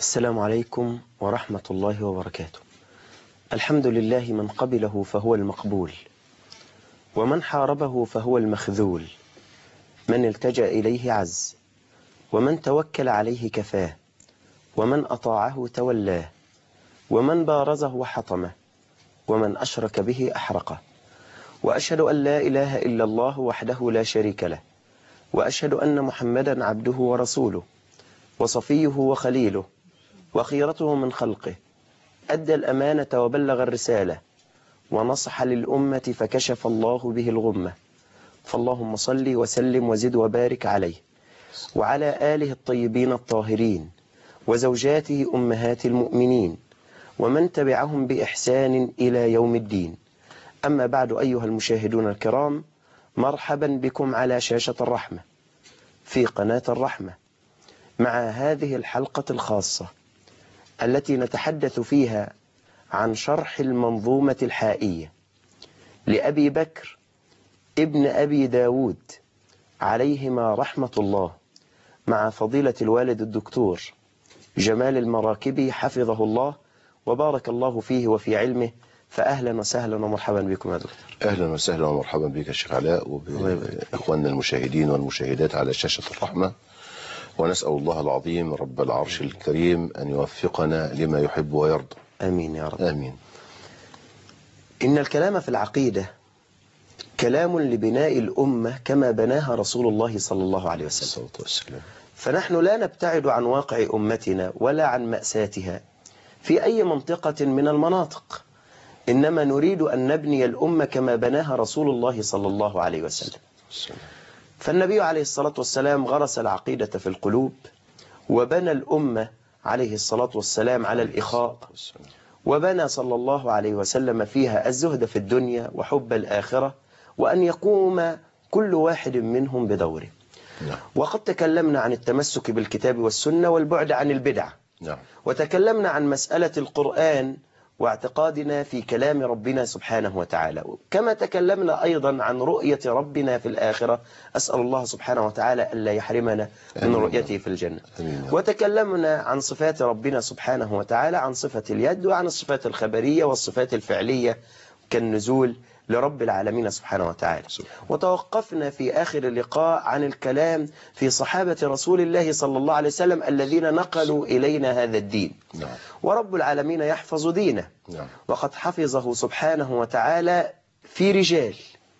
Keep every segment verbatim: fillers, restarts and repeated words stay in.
السلام عليكم ورحمة الله وبركاته. الحمد لله من قبله فهو المقبول، ومن حاربه فهو المخذول، من التجأ إليه عز، ومن توكل عليه كفاه، ومن أطاعه تولاه، ومن بارزه حطمه، ومن أشرك به أحرقه. وأشهد أن لا إله إلا الله وحده لا شريك له، وأشهد أن محمدا عبده ورسوله وصفيه وخليله وخيرته من خلقه، أدى الأمانة وبلغ الرسالة ونصح للأمة فكشف الله به الغمة. فاللهم صل وسلم وزد وبارك عليه وعلى آله الطيبين الطاهرين وزوجاته أمهات المؤمنين ومن تبعهم بإحسان إلى يوم الدين. أما بعد، أيها المشاهدون الكرام، مرحبا بكم على شاشة الرحمة في قناة الرحمة مع هذه الحلقة الخاصة التي نتحدث فيها عن شرح المنظومة الحائية لأبي بكر ابن أبي داود عليهما رحمة الله، مع فضيلة الوالد الدكتور جمال المراكبي حفظه الله وبارك الله فيه وفي علمه. فأهلا وسهلا ومرحبا بكم يا دكتور. أهلا وسهلا ومرحبا بك يا شيخ علاء وبإخواننا المشاهدين والمشاهدات على شاشة الرحمة، ونسأل الله العظيم رب العرش الكريم أن يوفقنا لما يحب ويرضى. آمين يا رب. آمين. إن الكلام في العقيدة كلام لبناء الأمة كما بناها رسول الله صلى الله عليه وسلم. والسلام. فنحن لا نبتعد عن واقع أمتنا ولا عن مأساتها في أي منطقة من المناطق، إنما نريد أن نبني الأمة كما بناها رسول الله صلى الله عليه وسلم. فالنبي عليه الصلاة والسلام غرس العقيدة في القلوب، وبنى الأمة عليه الصلاة والسلام على الإخاء، وبنى صلى الله عليه وسلم فيها الزهد في الدنيا وحب الآخرة، وأن يقوم كل واحد منهم بدوره. نعم. وقد تكلمنا عن التمسك بالكتاب والسنة والبعد عن البدع. نعم. وتكلمنا عن مسألة القرآن واعتقادنا في كلام ربنا سبحانه وتعالى، كما تكلمنا أيضا عن رؤية ربنا في الآخرة. أسأل الله سبحانه وتعالى ألا يحرمنا من رؤيته في الجنة. أمين. وتكلمنا عن صفات ربنا سبحانه وتعالى، عن صفة اليد وعن الصفات الخبرية والصفات الفعلية كالنزول لرب العالمين سبحانه وتعالى. وتوقفنا في آخر اللقاء عن الكلام في صحابة رسول الله صلى الله عليه وسلم الذين نقلوا إلينا هذا الدين. نعم. ورب العالمين يحفظ دينه. نعم. وقد حفظه سبحانه وتعالى في رجال،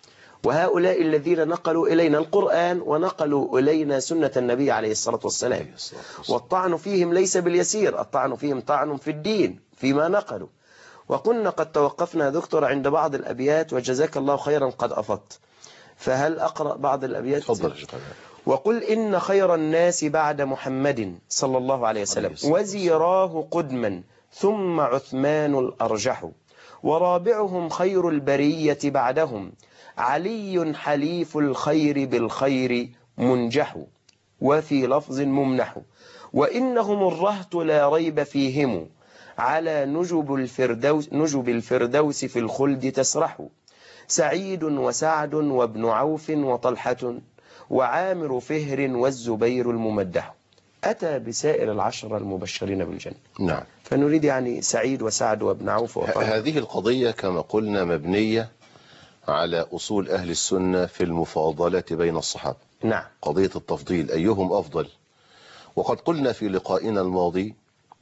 وهؤلاء الذين نقلوا إلينا القرآن ونقلوا إلينا سنة النبي عليه الصلاة والسلام. والطعن فيهم ليس باليسير، الطعن فيهم طعن في الدين فيما نقلوا. وكنا قد توقفنا دكتور عند بعض الأبيات، وجزاك الله خيرا قد أفضت، فهل أقرأ بعض الأبيات؟ تفضل. وقل إن خير الناس بعد محمد صلى الله عليه وسلم وزيراه قدما ثم عثمان الأرجح، ورابعهم خير البرية بعدهم علي حليف الخير بالخير منجح، وفي لفظ ممنح وإنهم الرهط لا ريب فيهم على نجب الفردوس, نجب الفردوس في الخلد تسرح، سعيد وسعد وابن عوف وطلحة وعامر فهر والزبير الممدح. أتى بسائر العشرة المبشرين بالجنة. نعم. فنريد يعني سعيد وسعد وابن عوف وطلحة. هذه القضية كما قلنا مبنية على أصول أهل السنة في المفاضلة بين الصحابة. نعم. قضية التفضيل، أيهم أفضل. وقد قلنا في لقائنا الماضي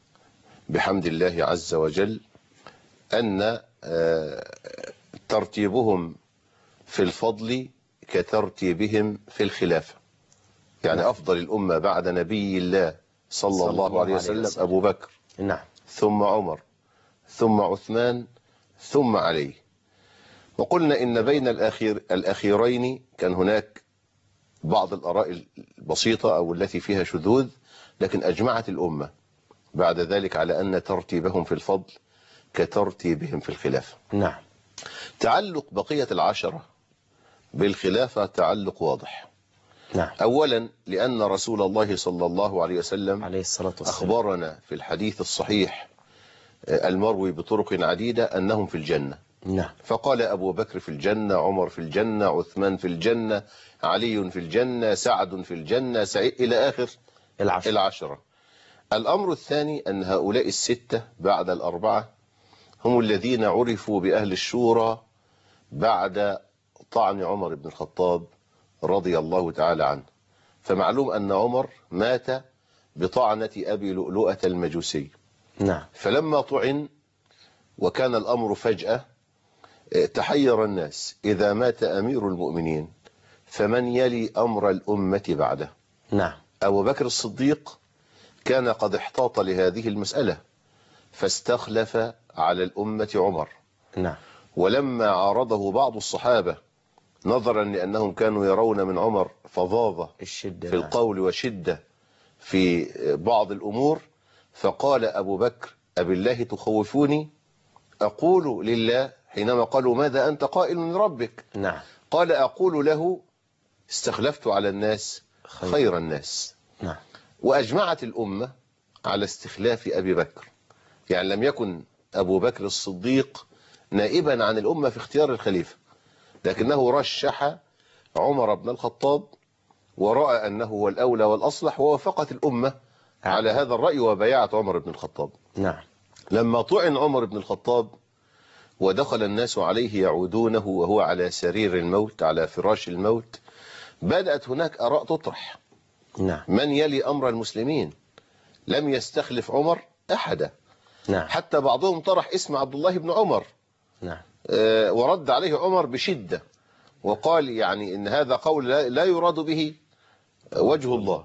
بحمد الله عز وجل أن ترتيبهم في الفضل كترتيبهم في الخلافة. يعني نعم. أفضل الأمة بعد نبي الله صلى, صلى الله, الله عليه وسلم, وسلم أبو بكر. نعم. ثم عمر ثم عثمان ثم علي. وقلنا إن بين الأخير الأخيرين كان هناك بعض الآراء البسيطة أو التي فيها شذوذ، لكن أجمعت الأمة بعد ذلك على أن ترتيبهم في الفضل كترتيبهم في الخلافة. نعم. تعلق بقية العشرة بالخلافة تعلق واضح. نعم. أولا لأن رسول الله صلى الله عليه وسلم عليه الصلاة والسلام أخبرنا في الحديث الصحيح المروي بطرق عديدة أنهم في الجنة. نعم. فقال أبو بكر في الجنة، عمر في الجنة، عثمان في الجنة، علي في الجنة، سعد في الجنة، سعيد، إلى آخر العشرة. العشرة. الأمر الثاني أن هؤلاء الستة بعد الأربعة هم الذين عرفوا بأهل الشورى بعد طعن عمر بن الخطاب رضي الله تعالى عنه. فمعلوم أن عمر مات بطعنة أبي لؤلؤة المجوسي. نعم. فلما طعن وكان الأمر فجأة تحير الناس، إذا مات أمير المؤمنين فمن يلي أمر الأمة بعده؟ نعم. أبو بكر الصديق كان قد احتاط لهذه المسألة فاستخلف على الأمة عمر. نعم. ولما عارضه بعض الصحابة نظرا لأنهم كانوا يرون من عمر فظاظة الشدة في القول وشدة في بعض الأمور، فقال أبو بكر: أبي الله تخوفوني؟ أقول لله. حينما قالوا: ماذا أنت قائل لربك؟ نعم. قال: أقول له: استخلفت على الناس خير, خير الناس. نعم. وأجمعت الأمة على استخلاف أبي بكر، يعني لم يكن أبو بكر الصديق نائبا عن الأمة في اختيار الخليفة، لكنه رشح عمر بن الخطاب ورأى أنه هو الأولى والأصلح، ووافقت الأمة على هذا الرأي وبايعت عمر بن الخطاب. نعم. لما طعن عمر بن الخطاب ودخل الناس عليه يعودونه وهو على سرير الموت، على فراش الموت، بدأت هناك آراء تطرح. نعم. من يلي أمر المسلمين؟ لم يستخلف عمر أحدا. نعم. حتى بعضهم طرح اسم عبد الله بن عمر. نعم. آه ورد عليه عمر بشدة وقال يعني إن هذا قول لا يراد به وجه الله.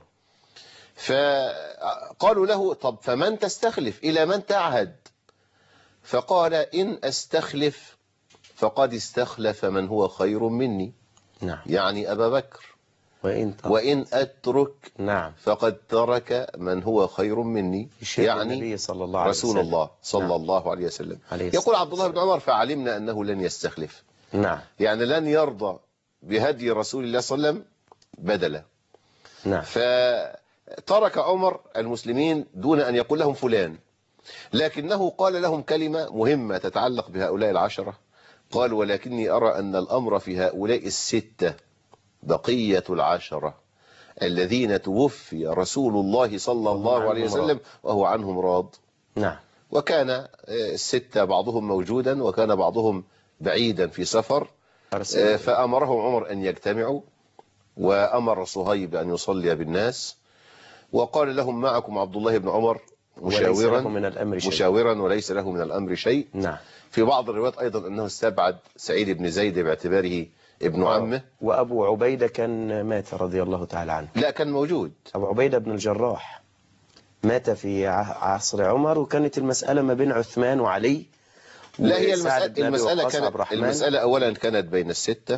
فقالوا له: طب فمن تستخلف؟ إلى من تعهد؟ فقال: إن أستخلف فقد استخلف من هو خير مني. نعم. يعني أبا بكر. وإن, وإن أترك نعم فقد ترك من هو خير مني، يعني صلى الله عليه رسول وسلم. الله صلى نعم. الله عليه وسلم. عليه يقول عبد الله بن عمر: فعلمنا أنه لن يستخلف. نعم. يعني لن يرضى بهدي رسول الله صلى الله عليه وسلم بدلا. نعم. فترك عمر المسلمين دون أن يقول لهم فلان، لكنه قال لهم كلمة مهمة تتعلق بهؤلاء العشرة. قال: ولكني أرى أن الأمر في هؤلاء الستة بقية العشرة الذين توفي رسول الله صلى الله عليه وسلم وهو عنهم راض. نعم. وكان الستة بعضهم موجودا وكان بعضهم بعيدا في سفر، فأمرهم عمر أن يجتمعوا، وأمر صهيب أن يصلي بالناس، وقال لهم: معكم عبد الله بن عمر مشاورا من الأمر شيء. مشاورا وليس له من الأمر شيء. نعم. في بعض الروايات أيضا أنه استبعد سعيد بن زيد باعتباره ابن عمه. وأبو عبيدة كان مات رضي الله تعالى عنه. لا، كان موجود. أبو عبيدة بن الجراح مات في عصر عمر، وكانت المسألة ما بين عثمان وعلي. لا، هي المسألة, المسألة كانت المسألة أولا كانت بين الستة،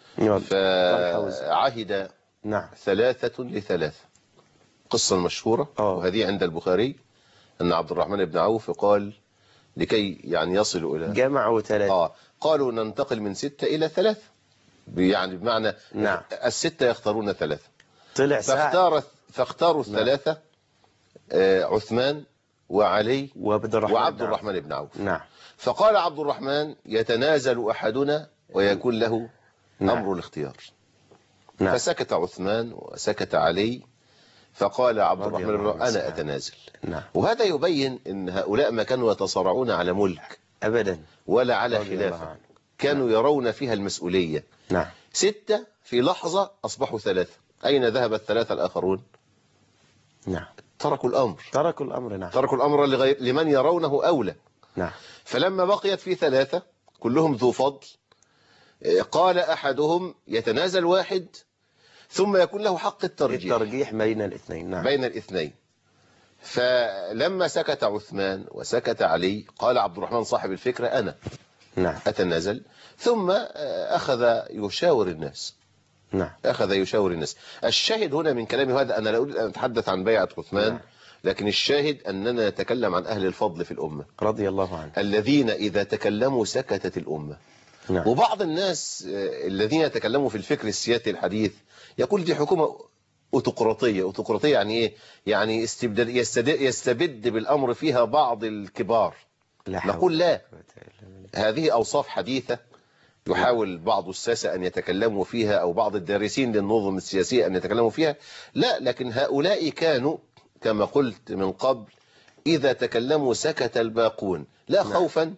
فعهد نعم. ثلاثة لثلاثة. قصة المشهورة أوه. وهذه عند البخاري أن عبد الرحمن بن عوف قال لكي يعني يصلوا إلى جمعوا ثلاثة. آه قالوا ننتقل من ستة إلى ثلاثة، يعني بمعنى نعم. الستة يختارون ثلاثة. طلع فاختار فاختاروا الثلاثة. آه عثمان وعلي وعبد الرحمن, وعبد الرحمن بن عوف. نعم. فقال عبد الرحمن: يتنازل أحدنا ويكون له نعم. أمر الاختيار. نعم. فسكت عثمان وسكت علي، فقال عبد الرحمن: أنا أتنازل. نعم. وهذا يبين أن هؤلاء ما كانوا يتصارعون على ملك أبدا ولا على خلافة، كانوا نعم. يرون فيها المسؤولية. نعم. ستة في لحظة أصبحوا ثلاثة. أين ذهب الثلاثة الآخرون؟ نعم. تركوا الأمر تركوا الأمر نعم. تركوا الأمر لغير لمن يرونه أولى. نعم. فلما بقيت في ثلاثة كلهم ذو فضل، قال أحدهم: يتنازل واحد ثم يكون له حق الترجيح الترجيح بين الاثنين. نعم. بين الاثنين. فلما سكت عثمان وسكت علي قال عبد الرحمن صاحب الفكرة: أنا نعم. أتنازل. ثم أخذ يشاور الناس. نعم. أخذ يشاور الناس. الشاهد هنا من كلامي هذا، أنا لا أريد أن أتحدث عن بيعة عثمان. نعم. لكن الشاهد أننا نتكلم عن أهل الفضل في الأمة رضي الله عنه، الذين إذا تكلموا سكتت الأمة. نعم. وبعض الناس الذين يتكلموا في الفكر السياسي الحديث يقول دي حكومة أوتقراطية. أوتقراطية يعني إيه؟ يعني استبداد، يستبد بالأمر فيها بعض الكبار. لا نقول لا، هذه أوصاف حديثة يحاول بعض الساسة أن يتكلموا فيها، أو بعض الدارسين للنظم السياسية أن يتكلموا فيها. لا، لكن هؤلاء كانوا كما قلت من قبل إذا تكلموا سكت الباقون، لا نعم. خوفا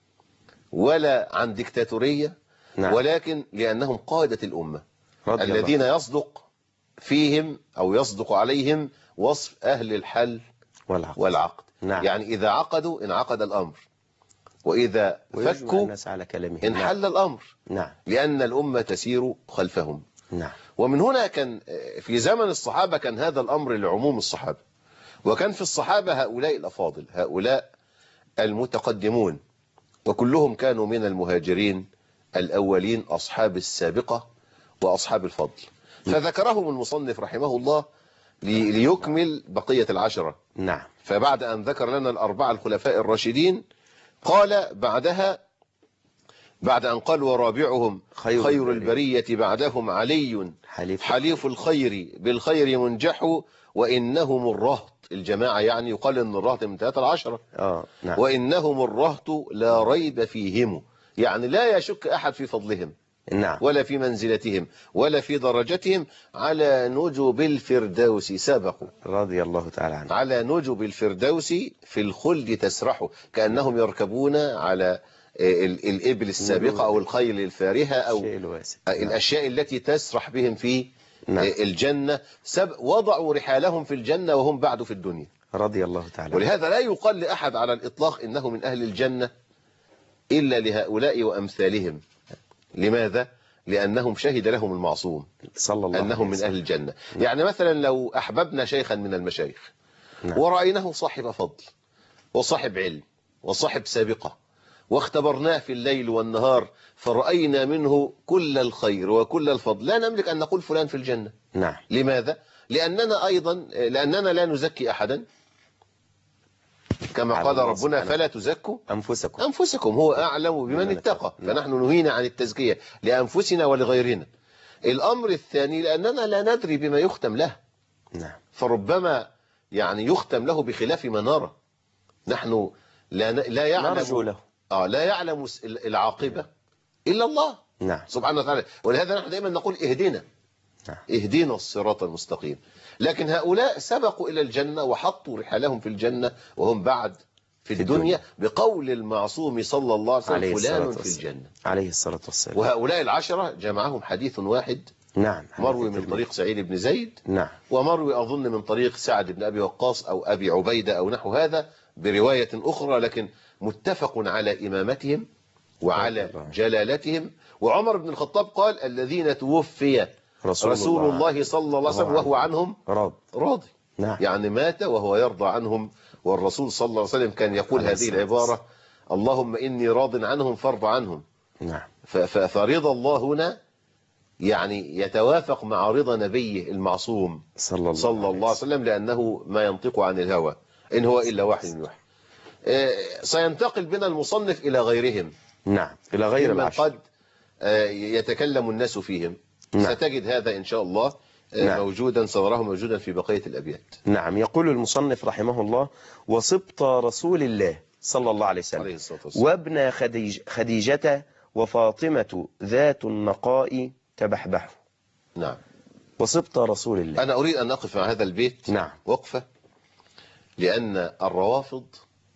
ولا عن ديكتاتورية، نعم. ولكن لأنهم قادة الأمة رضي الله. الذين يصدق فيهم أو يصدق عليهم وصف أهل الحل والعقد. والعقد. نعم. يعني إذا عقدوا انعقد الأمر، وإذا ويجمع فكوا الناس على كلامهم. انحل الأمر، نعم. لأن الأمة تسير خلفهم. نعم. ومن هنا كان في زمن الصحابة كان هذا الأمر لعموم الصحابة، وكان في الصحابة هؤلاء الأفاضل، هؤلاء المتقدمون، وكلهم كانوا من المهاجرين الأولين أصحاب السابقة وأصحاب الفضل. فذكرهم المصنف رحمه الله لي- ليكمل بقية العشرة. نعم. فبعد أن ذكر لنا الأربعة الخلفاء الراشدين قال بعدها، بعد أن قال ورابعهم خير خير البرية. البرية بعدهم علي حليف. حليف الخير بالخير منجح وإنهم الرهط، الجماعة يعني يقال أن الرهط من ثلاثة العشرة، آه. نعم. وإنهم الرهط لا ريب فيهم، يعني لا يشك أحد في فضلهم نعم. ولا في منزلتهم ولا في درجتهم، على نجب الفردوس سبقوا، رضي الله تعالى عنه. على نجب الفردوس في الخلد تسرحوا، كأنهم يركبون على ال- الإبل السابقة أو الخيل الفارهة أو الشيء الواسع. الأشياء التي تسرح بهم في نعم. الجنة، سب وضعوا رحالهم في الجنة وهم بعد في الدنيا. رضي الله تعالى عنه. ولهذا لا يقال لأحد على الإطلاق إنه من أهل الجنة إلا لهؤلاء وأمثالهم. لماذا؟ لأنهم شهد لهم المعصوم صلى الله أنهم عليه من وسلم. أهل الجنة. يعني مثلا لو أحببنا شيخا من المشايخ نعم. ورأيناه صاحب فضل وصاحب علم وصاحب سابقة، واختبرناه في الليل والنهار فرأينا منه كل الخير وكل الفضل، لا نملك أن نقول فلان في الجنة. نعم. لماذا؟ لأننا أيضا لأننا لا نزكي أحدا، كما على قال الله ربنا سبحانه. فلا تزكوا أنفسكم. أنفسكم هو أعلم بمن بمن اتقى، اتقى. نعم. فنحن نهينا عن التزكية لأنفسنا ولغيرنا. الأمر الثاني لأننا لا ندري بما يختم له، نعم. فربما يعني يختم له بخلاف ما نرى. نحن لا لا يعلم نرجو له. آه لا يعلم العاقبة إلا الله نعم. سبحانه وتعالى. ولهذا نحن دائما نقول اهدنا نعم. اهدنا الصراط المستقيم. لكن هؤلاء سبقوا إلى الجنة وحطوا رحالهم في الجنة وهم بعد في الدنيا بقول المعصوم صلى الله عليه وسلم عليه فلان الصلاة في والسلام. الجنة. عليه الصلاة والسلام. وهؤلاء العشرة جمعهم حديث واحد نعم. مروي من طريق سعيد بن زيد، نعم. ومروي أظن من طريق سعد بن أبي وقاص أو أبي عبيدة أو نحو هذا برواية أخرى، لكن متفق على إمامتهم وعلى جلالتهم. وعمر بن الخطاب قال الذين توفي رسول, رسول الله, الله صلى الله عليه وسلم وهو عنهم راض راضي. نعم. يعني مات وهو يرضى عنهم، والرسول صلى الله عليه وسلم كان يقول هذه العبارة اللهم إني راض عنهم فارض عنهم. نعم. فرضا الله هنا يعني يتوافق مع رضا نبيه المعصوم صلى الله, صلى الله عليه وسلم، لأنه ما ينطق عن الهوى إن هو إلا وحي يوحى. سينتقل بنا المصنف إلى غيرهم. نعم. إلى غير العشر قد يتكلم الناس فيهم. نعم. ستجد هذا إن شاء الله نعم. موجودا، سنراه موجودا في بقية الأبيات. نعم. يقول المصنف رحمه الله وسبط رسول الله صلى الله عليه وسلم وابن خديج خديجة وفاطمة ذات النقاء تبحبح. نعم. وسبط رسول الله. أنا أريد أن أقف مع هذا البيت نعم. وقفة، لأن الروافض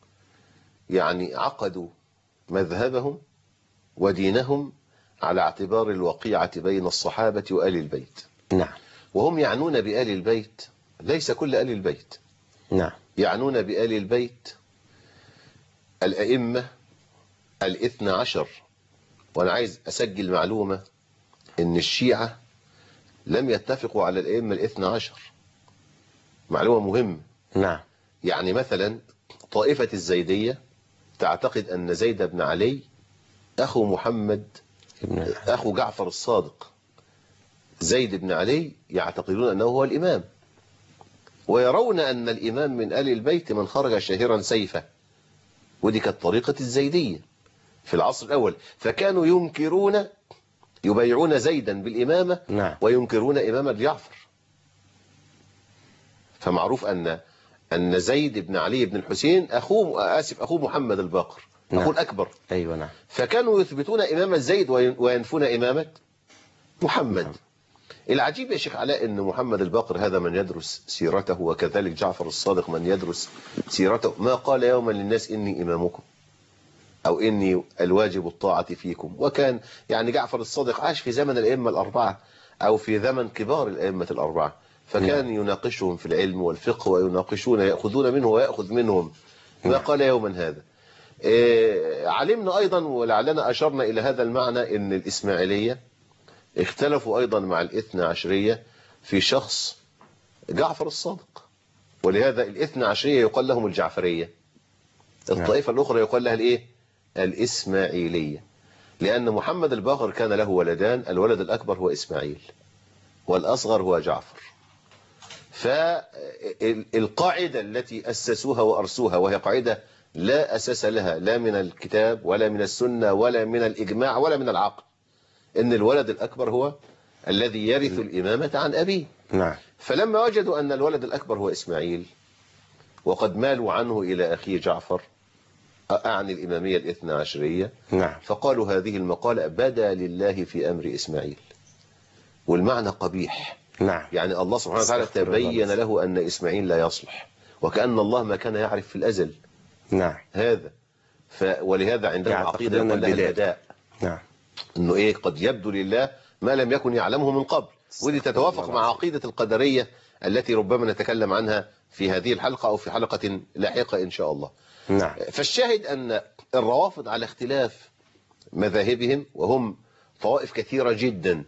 يعني عقدوا مذهبهم ودينهم على اعتبار الوقيعة بين الصحابة وآل البيت. نعم. وهم يعنون بآل البيت ليس كل آل البيت. نعم. يعنون بآل البيت الأئمة الاثنى عشر. وأنا عايز أسجل معلومة إن الشيعة لم يتفقوا على الأئمة الاثنى عشر، معلومة مهمة. نعم. يعني مثلا طائفة الزيدية تعتقد أن زيد بن علي أخو محمد أخو جعفر الصادق. زيد بن علي يعتقدون أنه هو الإمام، ويرون أن الإمام من آل البيت من خرج شاهرا سيفه، ودي كانت طريقة الزيدية في العصر الأول. فكانوا ينكرون يبيعون زيدا بالإمامة. نعم. وينكرون إمامة جعفر. فمعروف أن أن زيد بن علي بن الحسين أخوه آسف أخوه محمد الباقر. نعم. أخوه الأكبر. أيوة. نعم. فكانوا يثبتون إمامة زيد وينفون إمامة محمد. نعم. العجيب يا شيخ علاء ان محمد الباقر هذا من يدرس سيرته، وكذلك جعفر الصادق من يدرس سيرته، ما قال يوما للناس إني إمامكم أو إني الواجب الطاعة فيكم. وكان يعني جعفر الصادق عاش في زمن الأئمة الأربعة أو في زمن كبار الأئمة الأربعة، فكان يناقشهم في العلم والفقه ويناقشون، يأخذون منه ويأخذ منهم. ما قال يوما هذا. إيه علمنا أيضا ولعلنا أشرنا إلى هذا المعنى إن الإسماعيلية اختلفوا أيضا مع الاثنى عشرية في شخص جعفر الصادق، ولهذا الاثنى عشرية يقال لهم الجعفرية، الطائفة الأخرى يقال لها الإيه؟ الإسماعيلية، لأن محمد الباقر كان له ولدان، الولد الأكبر هو إسماعيل والأصغر هو جعفر. فالقاعدة التي أسسوها وأرسوها وهي قاعدة لا أساس لها لا من الكتاب ولا من السنة ولا من الإجماع ولا من العقل، إن الولد الأكبر هو الذي يرث الإمامة عن أبيه. نعم. فلما وجدوا أن الولد الأكبر هو إسماعيل وقد مالوا عنه إلى أخيه جعفر، أعني الإمامية الاثنى عشرية، نعم. فقالوا هذه المقالة بدا لله في أمر إسماعيل، والمعنى قبيح. نعم. يعني الله سبحانه وتعالى تبين له أن إسماعيل لا يصلح، وكأن الله ما كان يعرف في الأزل. نعم. هذا ف... ولهذا عندنا عقيدة يقول لها البداء. نعم. أنه إيه قد يبدو لله ما لم يكن يعلمه من قبل، ودي تتوافق مع عقيدة القدرية التي ربما نتكلم عنها في هذه الحلقة أو في حلقة لاحقة إن شاء الله. نعم. فالشاهد أن الروافض على اختلاف مذاهبهم، وهم طوائف كثيرة جدا،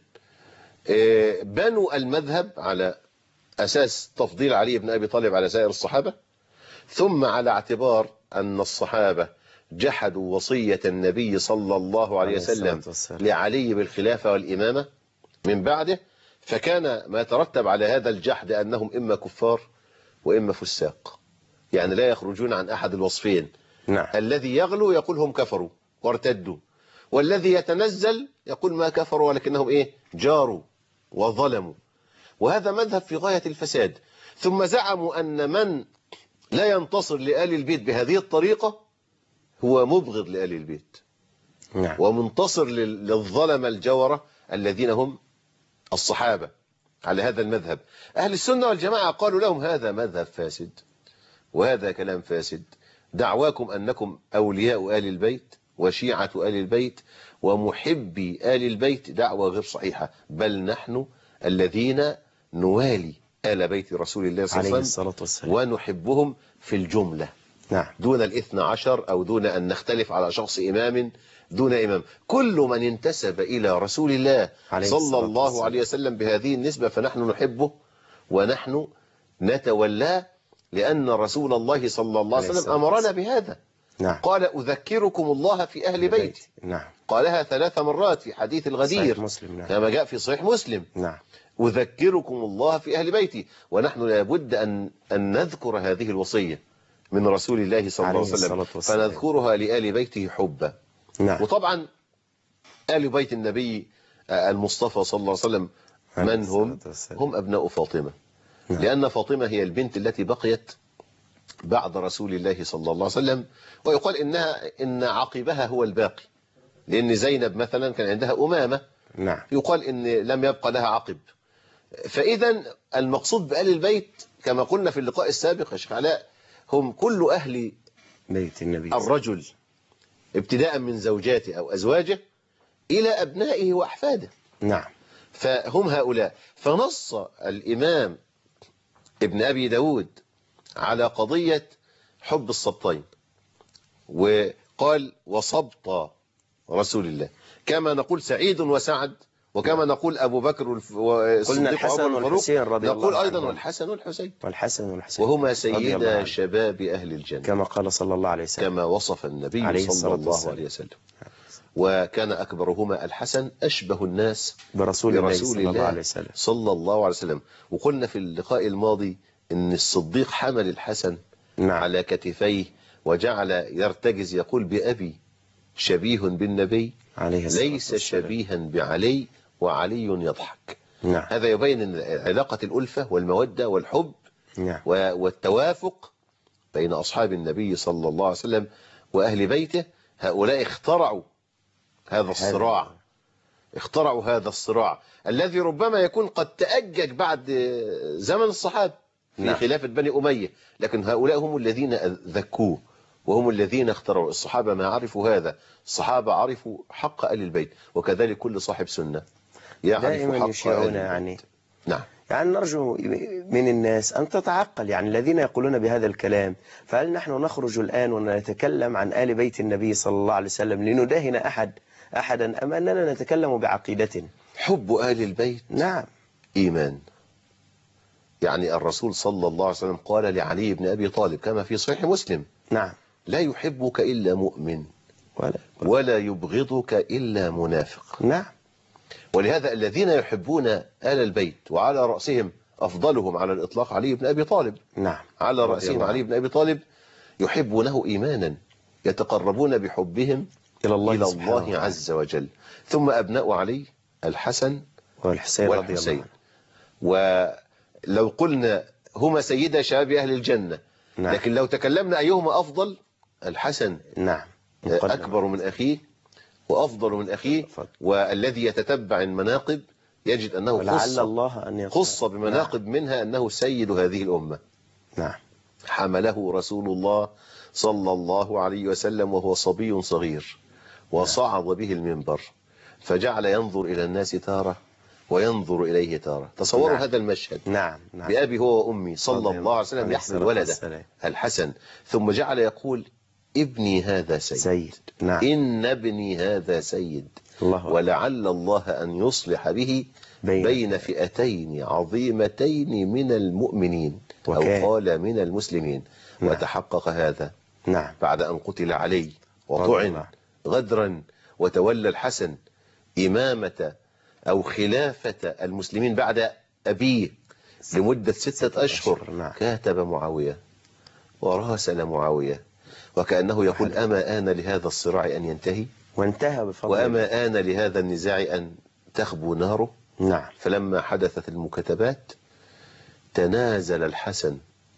بنوا المذهب على أساس تفضيل علي بن أبي طالب على سائر الصحابة، ثم على اعتبار أن الصحابة جحدوا وصية النبي صلى الله عليه وسلم لعلي بالخلافة والإمامة من بعده، فكان ما يترتب على هذا الجحد أنهم إما كفار وإما فساق، يعني لا يخرجون عن أحد الوصفين. نعم. الذي يغلو يقول هم كفروا وارتدوا، والذي يتنزل يقول ما كفروا ولكنهم إيه جاروا وظلموا، وهذا مذهب في غاية الفساد. ثم زعموا أن من لا ينتصر لآل البيت بهذه الطريقة هو مبغض لآل البيت. نعم. ومنتصر للظلم الجورة الذين هم الصحابة على هذا المذهب. أهل السنة والجماعة قالوا لهم هذا مذهب فاسد وهذا كلام فاسد، دعواكم أنكم أولياء آل البيت وشيعة آل البيت ومحبي آل البيت دعوة غير صحيحة، بل نحن الذين نوالي آل بيت رسول الله صلى الله عليه وسلم ونحبهم في الجملة. نعم. دون الاثنى عشر أو دون أن نختلف على شخص إمام دون إمام. كل من انتسب إلى رسول الله صلى الله عليه وسلم بهذه النسبة فنحن نحبه ونحن نتولاه، لأن رسول الله صلى الله عليه وسلم أمرنا بهذا. نعم. قال أذكركم الله في أهل بيتي. نعم. قالها ثلاث مرات في حديث الغدير مسلم. نعم. كما جاء في صحيح مسلم. نعم. أذكركم الله في أهل بيتي، ونحن لابد أن, أن نذكر هذه الوصية من رسول الله صلى الله عليه وسلم، فنذكرها لآل بيته حبا. نعم. وطبعا آل بيت النبي المصطفى صلى الله عليه وسلم من هم؟ هم أبناء فاطمة. نعم. لأن فاطمة هي البنت التي بقيت بعد رسول الله صلى الله عليه وسلم، ويقال إنها إن عقبها هو الباقي، لأن زينب مثلا كان عندها أمامة. نعم. يقال إن لم يبقى لها عقب. فإذا المقصود بآل البيت كما قلنا في اللقاء السابق يا شيخ علاء هم كل أهل بيت النبي، الرجل ابتداء من زوجاته أو أزواجه إلى أبنائه وأحفاده. نعم. فهم هؤلاء. فنص الإمام ابن أبي داود على قضية حب السبطين، وقال وسبط رسول الله، كما نقول سعيد وسعد، وكما نقول أبو بكر قلنا الحسن والحسين رضي الله نقول أيضا والحسن والحسين والحسن والحسين وهما سيدا شباب أهل الجنة كما قال صلى الله عليه وسلم، كما وصف النبي صلى الله عليه وسلم. وكان أكبرهما الحسن أشبه الناس برسول الله صلى الله عليه وسلم صلى الله عليه وسلم. وقلنا في اللقاء الماضي إن الصديق حمل الحسن نعم. على كتفيه وجعل يرتجز يقول بأبي شبيه بالنبي ليس شبيها بعلي وعلي يضحك. نعم. هذا يبين أن علاقة الألفة والمودة والحب نعم. والتوافق بين أصحاب النبي صلى الله عليه وسلم وأهل بيته. هؤلاء اخترعوا هذا الصراع اخترعوا هذا الصراع الذي ربما يكون قد تأجج بعد زمن الصحابة في نعم. خلافة بني أمية، لكن هؤلاء هم الذين ذكوه وهم الذين اخترعوا. الصحابة ما عرفوا هذا، الصحابة عرفوا حق آل البيت، وكذلك كل صاحب سنة يعرف دائما حق آل يشيعون البيت. يعني. نعم. يعني نرجو من الناس أن تتعقل، يعني الذين يقولون بهذا الكلام، فهل نحن نخرج الآن ونتكلم عن آل بيت النبي صلى الله عليه وسلم لنداهن أحد أحدا، أم أننا نتكلم بعقيدة؟ حب آل البيت نعم إيمان. يعني الرسول صلى الله عليه وسلم قال لعلي بن أبي طالب كما في صحيح مسلم: نعم. لا يحبك إلا مؤمن ولا, ولا يبغضك إلا منافق. نعم. ولهذا الذين يحبون آل البيت وعلى رأسهم أفضلهم على الإطلاق علي بن أبي طالب، نعم. على رأسهم علي بن أبي طالب، يحبونه إيمانا، يتقربون بحبهم إلى الله, إلى سبحانه الله عز وجل. ثم أبناء علي الحسن والحسين, والحسين. رضي الله عنه. ولو قلنا هما سيدا شباب أهل الجنة، نعم. لكن لو تكلمنا أيهما أفضل، الحسن نعم. أكبر من أخيه وأفضل من أخيه، والذي يتتبع المناقب يجد أنه ولعل الله أن خص بمناقب نعم. منها أنه سيد هذه الأمة. نعم. حمله رسول الله صلى الله عليه وسلم وهو صبي صغير، وصعد به المنبر فجعل ينظر إلى الناس تارة وينظر إليه تارة. تصوروا نعم. هذا المشهد. نعم. نعم. بأبي هو وأمي صلى الله عليه وسلم يحمل ولده الحسن، ثم جعل يقول: ابني هذا سيد, سيد. نعم. إن ابني هذا سيد، الله ولعل الله أن يصلح به بين, بين فئتين عظيمتين من المؤمنين، وكان. أو قال من المسلمين. نعم. وتحقق هذا. نعم. بعد أن قتل علي وطعن غدرا، وتولى الحسن إمامة أو خلافة المسلمين بعد أبيه لمدة ستة أشهر. نعم. كاتب معاوية وراسل معاوية، وكأنه يقول: أما آن لهذا الصراع أن ينتهي، وانتهى بفضل وأما آن لهذا النزاع أن تخبو ناره. نعم. فلما حدثت المكاتبات تنازل الحسن.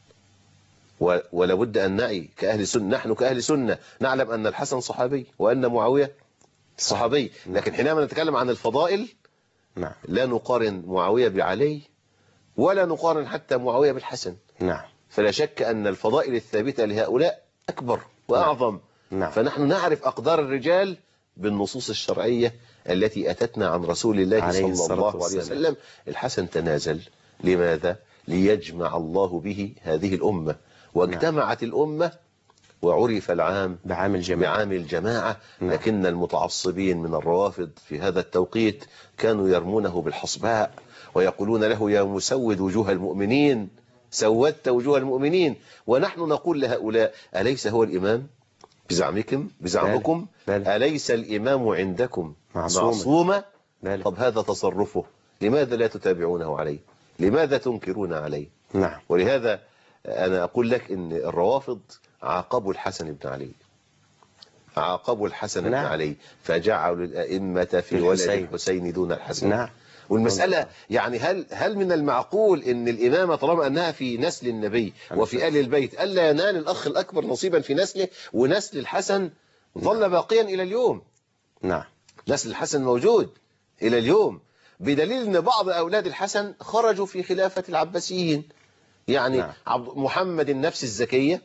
ولا بد أن نعي كأهل سنة، نحن كأهل سنة نعلم أن الحسن صحابي وأن معاوية صحابي، لكن حينما نتكلم عن الفضائل نعم. لا نقارن معاوية بعلي، ولا نقارن حتى معاوية بالحسن. نعم. فلا شك أن الفضائل الثابتة لهؤلاء أكبر وأعظم. نعم. فنحن نعرف أقدار الرجال بالنصوص الشرعية التي أتتنا عن رسول الله صلى الله عليه وسلم. الحسن تنازل. لماذا؟ ليجمع الله به هذه الأمة، واجتمعت الأمة وعرف العام بعام الجماعة, بعام الجماعة. لكن المتعصبين من الروافض في هذا التوقيت كانوا يرمونه بالحصباء ويقولون له: يا مسود وجوه المؤمنين، سودت وجوه المؤمنين. ونحن نقول لهؤلاء: أليس هو الإمام بزعمكم بزعمكم بل. بل. أليس الإمام عندكم معصومة, معصومة؟ بل. طب هذا تصرفه، لماذا لا تتابعونه عليه؟ لماذا تنكرون عليه؟ نعم. ولهذا أنا أقول لك إن الروافض عاقبوا الحسن بن علي، عاقبوا الحسن نعم. بن علي، فجعلوا الأئمة في ولد الحسين دون الحسن. نعم. والمسألة يعني هل هل من المعقول ان الإمامة طالما أنها في نسل النبي وفي آل البيت ألا ينال الأخ الأكبر نصيبا في نسله، ونسل الحسن ظل باقيا إلى اليوم؟ نعم. نسل الحسن موجود إلى اليوم، بدليل أن بعض أولاد الحسن خرجوا في خلافة العباسيين. يعني نعم. عبد محمد النفس الزكية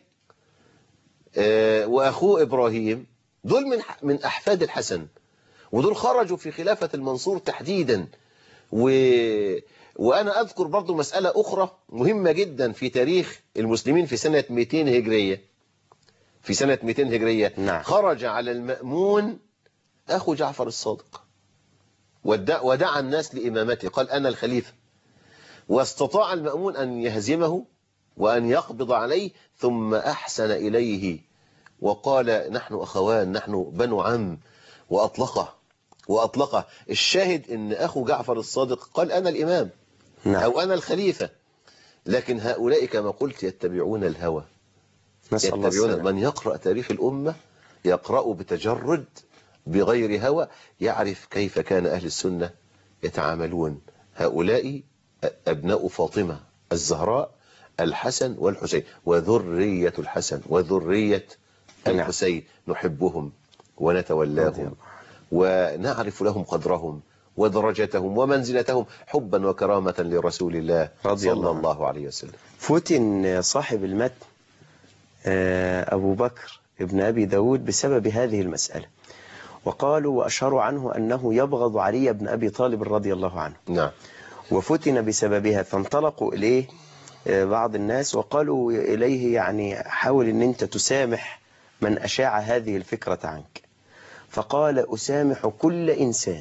آه وأخوه إبراهيم دول من من أحفاد الحسن، ودول خرجوا في خلافة المنصور تحديدا. و... وأنا أذكر برضو مسألة أخرى مهمة جدا في تاريخ المسلمين في سنة مئتين هجرية. في سنة مئتين هجرية نعم. خرج على المأمون أخو جعفر الصادق ودع... ودعا الناس لإمامته، قال: أنا الخليفة. واستطاع المأمون أن يهزمه وأن يقبض عليه، ثم أحسن إليه وقال: نحن أخوان، نحن بنو عم، وأطلقه وأطلقه. الشاهد أن أخو جعفر الصادق قال: أنا الإمام نعم. أو أنا الخليفة. لكن هؤلاء كما قلت يتبعون الهوى، يتبعون. من يقرأ تاريخ الأمة يقرأ بتجرد بغير هوى، يعرف كيف كان أهل السنة يتعاملون. هؤلاء أبناء فاطمة الزهراء الحسن والحسين، وذرية الحسن وذرية الحسين، نحبهم ونتولاهم ونعرف لهم قدرهم ودرجتهم ومنزلتهم حبا وكرامة لرسول الله رضي الله صلى عنه. الله عليه وسلم. فتن صاحب المتن أبو بكر ابن أبي داود بسبب هذه المسألة، وقالوا وأشهروا عنه أنه يبغض علي بن أبي طالب رضي الله عنه. نعم. وفتن بسببها، فانطلقوا إليه بعض الناس وقالوا إليه يعني حاول أن أنت تسامح من أشاع هذه الفكرة عنك. فقال أسامح كل إنسان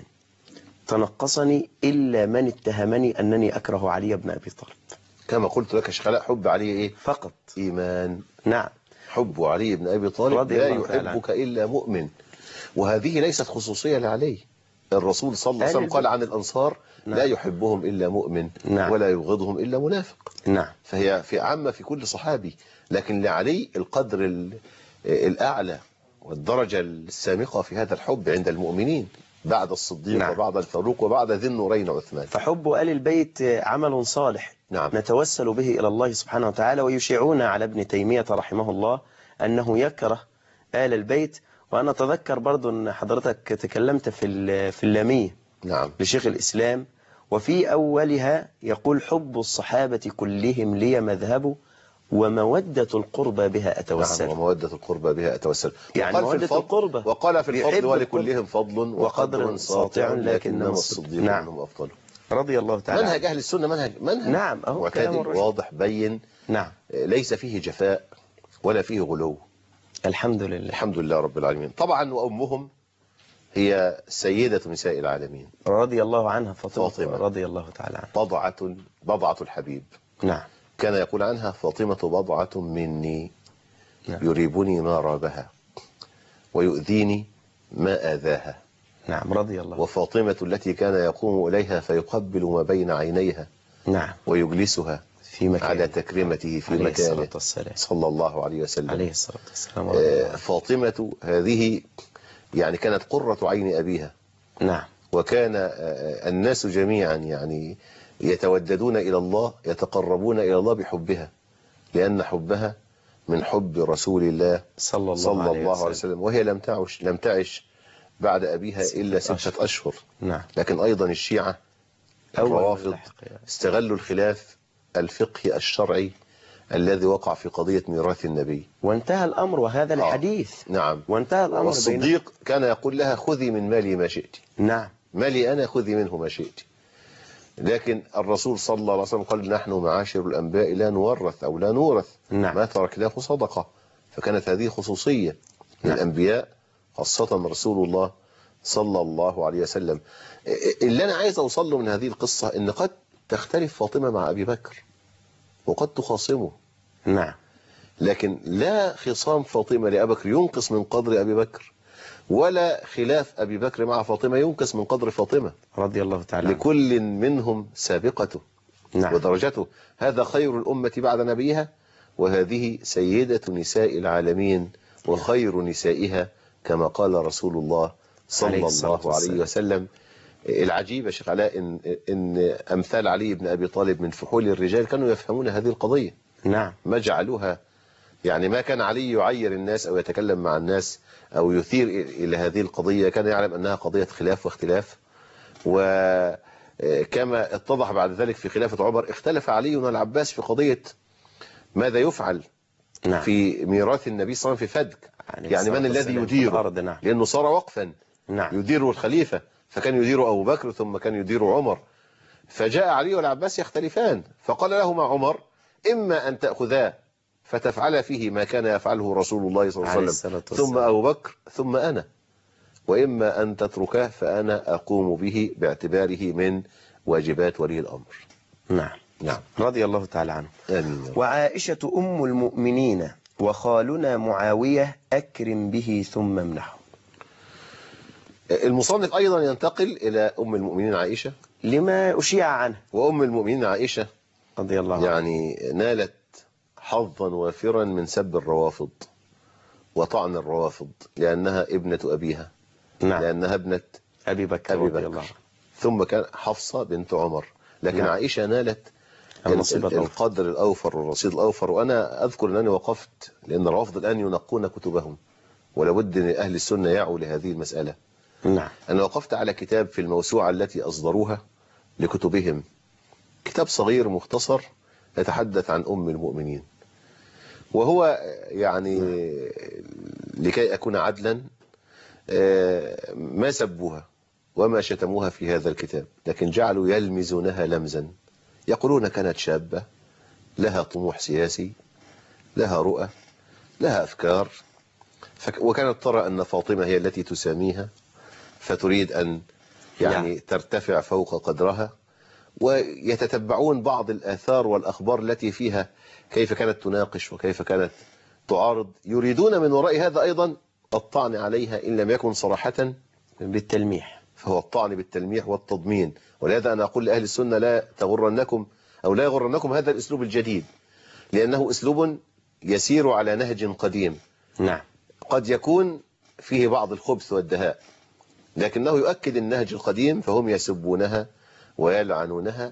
تنقصني إلا من اتهمني أنني أكره علي بن أبي طالب. كما قلت لك شخلاء، حب علي إيه؟ فقط إيمان. نعم. حب علي بن أبي طالب رضي لا الله تعالى يحبك إلا مؤمن. وهذه ليست خصوصية لعلي. الرسول صلى الله عليه وسلم قال عن الأنصار نعم. لا يحبهم إلا مؤمن. نعم. ولا يبغضهم إلا منافق. نعم. فهي في عامة في كل صحابي، لكن لعلي القدر الأعلى والدرجة السامقة في هذا الحب عند المؤمنين بعد الصديق. نعم. وبعد الفاروق وبعد ذي النورين عثمان. فحب آل البيت عمل صالح. نعم. نتوسل به إلى الله سبحانه وتعالى. ويشيعون على ابن تيمية رحمه الله أنه يكره آل البيت. وأنا أتذكر برضو أن حضرتك تكلمت في في اللامية. نعم. لشيخ الإسلام، وفي أولها يقول حب الصحابة كلهم لي مذهب ومودة القربى بها أتوسل. نعم. ومودة القربى بها أتوسل. يعني مودة القربى. وقال في الفضل ولكلهم فضل وقدر ساطع لكنما الصديق نعم. منهم أفضل. رضي الله تعالى. منهج أهل السنة منهج منهج نعم. معتدل واضح بين. نعم. ليس فيه جفاء ولا فيه غلو. الحمد لله. الحمد لله رب العالمين. طبعا وأمهم هي سيدة نساء العالمين رضي الله عنها فاطمة, فاطمة رضي الله تعالى عنها. بضعة بضعة الحبيب. نعم. كان يقول عنها فاطمة بضعة مني. نعم. يريبني ما رابها ويؤذيني ما آذاها. نعم. رضي الله. وفاطمة التي كان يقوم إليها فيقبل ما بين عينيها. نعم. ويجلسها في مكانه على تكريمته في عليه مكانه الصلاة والسلام. صلى الله عليه وسلم. عليه الصلاة والسلام. آه فاطمة هذه يعني كانت قرة عين أبيها. نعم. وكان الناس جميعا يعني يتوددون إلى الله، يتقربون إلى الله بحبها، لأن حبها من حب رسول الله صلى الله, صلى عليه, الله وسلم. عليه وسلم. وهي لم تعش لم تعش بعد أبيها إلا ستة أشهر, أشهر. نعم. لكن أيضا الشيعة الروافض استغلوا الخلاف الفقهي الشرعي الذي وقع في قضية ميراث النبي، وانتهى الأمر، وهذا الحديث. آه. نعم. وانتهى الأمر. والصديق كان يقول لها خذي من مالي ما شئت. نعم. مالي أنا خذي منه ما شئت. لكن الرسول صلى الله عليه وسلم قال نحن معاشر الأنبياء لا نورث أو لا نورث. نعم. ما تركناه صدقة. فكانت هذه خصوصية للأنبياء. نعم. خاصة رسول الله صلى الله عليه وسلم. اللي أنا عايز أوصل له من هذه القصة إن قد تختلف فاطمة مع أبي بكر وقد تخاصمه. نعم. لكن لا خصام فاطمة لأبي بكر ينقص من قدر أبي بكر، ولا خلاف أبي بكر مع فاطمة ينقص من قدر فاطمة رضي الله تعالى. لكل منهم سابقته. نعم. ودرجته. هذا خير الأمة بعد نبيها، وهذه سيدة نساء العالمين وخير نسائها كما قال رسول الله صلى الله عليه وسلم. العجيب يا شيخ علاء إن, إن أمثال علي بن أبي طالب من فحول الرجال كانوا يفهمون هذه القضية. نعم. ما جعلوها يعني ما كان علي يعير الناس أو يتكلم مع الناس أو يثير إلى هذه القضية، كان يعلم أنها قضية خلاف واختلاف. وكما اتضح بعد ذلك في خلافة عمر اختلف علي والعباس في قضية ماذا يفعل. نعم. في ميراث النبي صلى الله عليه وسلم في فدك، يعني من الذي يديره. نعم. لأنه صار وقفا. نعم. يديره الخليفة، فكان يديره أبو بكر ثم كان يديره عمر. فجاء علي والعباس يختلفان، فقال لهما عمر إما أن تأخذا فتفعل فيه ما كان يفعله رسول الله صلى الله عليه وسلم ثم أبو بكر ثم أنا، وإما أن تتركه فأنا أقوم به باعتباره من واجبات ولي الأمر. نعم. نعم. رضي الله تعالى عنه. آمين. وعائشة أم المؤمنين وخالنا معاوية أكرم به ثم امنحه. المصنف أيضا ينتقل إلى أم المؤمنين عائشة لما أشيع عنه. وأم المؤمنين عائشة رضي الله عنه يعني نالت حظا وافرا من سب الروافض وطعن الروافض، لأنها ابنة أبيها. نعم. لأنها ابنة أبي بكر, أبي بكر. رضي الله عنه. ثم كان حفصة بنت عمر. لكن نعم. عائشة نالت القدر الأوفر والرصيد الأوفر. وأنا أذكر أنني وقفت، لأن الروافض الآن ينقون كتبهم، ولابد أن أهل السنة يعوا لهذه المسألة. نعم. أنا وقفت على كتاب في الموسوعة التي أصدروها لكتبهم، كتاب صغير مختصر يتحدث عن أم المؤمنين، وهو يعني لكي أكون عدلا ما سبوها وما شتموها في هذا الكتاب، لكن جعلوا يلمزونها لمزا، يقولون كانت شابة لها طموح سياسي، لها رؤى، لها أفكار، وكانت ترى أن فاطمة هي التي تساميها، فتريد أن يعني ترتفع فوق قدرها، ويتتبعون بعض الآثار والأخبار التي فيها كيف كانت تناقش وكيف كانت تعارض، يريدون من وراء هذا أيضا الطعن عليها إن لم يكن صراحة بالتلميح، فهو الطعن بالتلميح والتضمين. ولهذا أنا أقول لأهل السنة لا تغرنكم أو لا يغرنكم هذا الأسلوب الجديد، لأنه أسلوب يسير على نهج قديم. نعم. قد يكون فيه بعض الخبث والدهاء، لكنه يؤكد النهج القديم، فهم يسبونها ويلعنونها.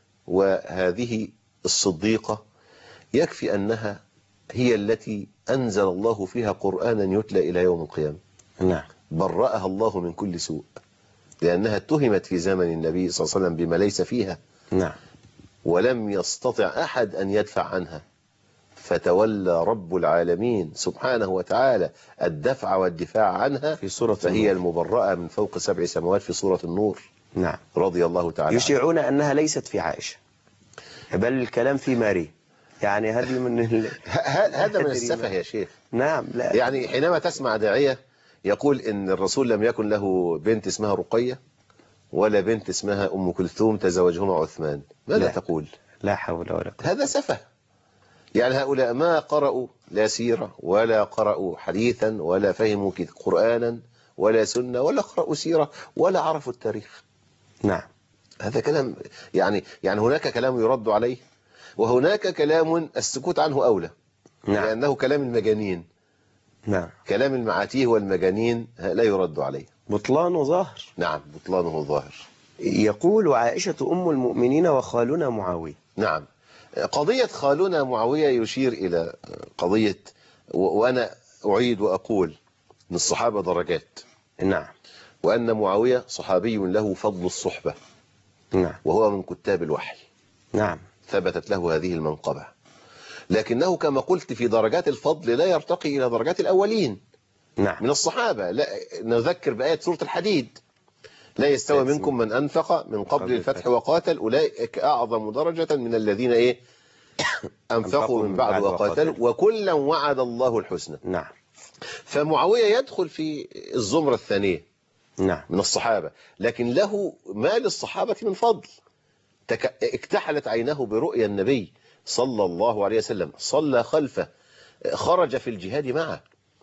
وهذه الصديقة يكفي أنها هي التي أنزل الله فيها قرآنا يتلى إلى يوم القيامة. نعم. برأها الله من كل سوء، لأنها اتهمت في زمن النبي صلى الله عليه وسلم بما ليس فيها. نعم. ولم يستطع أحد أن يدفع عنها، فتولى رب العالمين سبحانه وتعالى الدفع والدفاع عنها في سورة فهي النور. المبرأة من فوق سبع سماوات في سورة النور. نعم. رضي الله تعالى يشيعون أنها ليست في عائشة، بل الكلام في ماري، يعني هذه من ال... هذا من السفه يا شيخ. نعم. لا. يعني حينما تسمع داعية يقول إن الرسول لم يكن له بنت اسمها رقية ولا بنت اسمها أم كلثوم تزوجهما عثمان، ماذا لا. تقول؟ لا حول ولا قوة. هذا سفه. يعني هؤلاء ما قرأوا لا سيرة ولا قرأوا حديثا ولا فهموا قرآنا ولا سنة ولا قرأوا سيرة ولا عرفوا التاريخ. نعم. هذا كلام يعني يعني هناك كلام يرد عليه، وهناك كلام السكوت عنه أولى. نعم. لأنه كلام المجانين. نعم. كلام المعاتيه والمجانين لا يرد عليه. بطلان ظاهر. نعم، بطلانه ظاهر. يقول وعائشة أم المؤمنين وخالنا معاوية. نعم. قضية خالنا معاوية يشير إلى قضية، وأنا أعيد وأقول من الصحابة درجات. نعم. وأن معاوية صحابي له فضل الصحبة. نعم. وهو من كتاب الوحي. نعم. ثبتت له هذه المنقبة، لكنه كما قلت في درجات الفضل لا يرتقي إلى درجات الأولين. نعم. من الصحابة. لا نذكر بآية سورة الحديد: لا يستوي منكم من أنفق من قبل الفتح وقاتل أولئك أعظم درجة من الذين إيه أنفقوا من بعد وقاتلوا وكلا وعد الله الحسنى. نعم. فمعاوية يدخل في الزمرة الثانية. نعم. من الصحابة، لكن له ما للصحابة من فضل. اكتحلت عينه برؤيا النبي صلى الله عليه وسلم، صلى خلفه، خرج في الجهاد معه.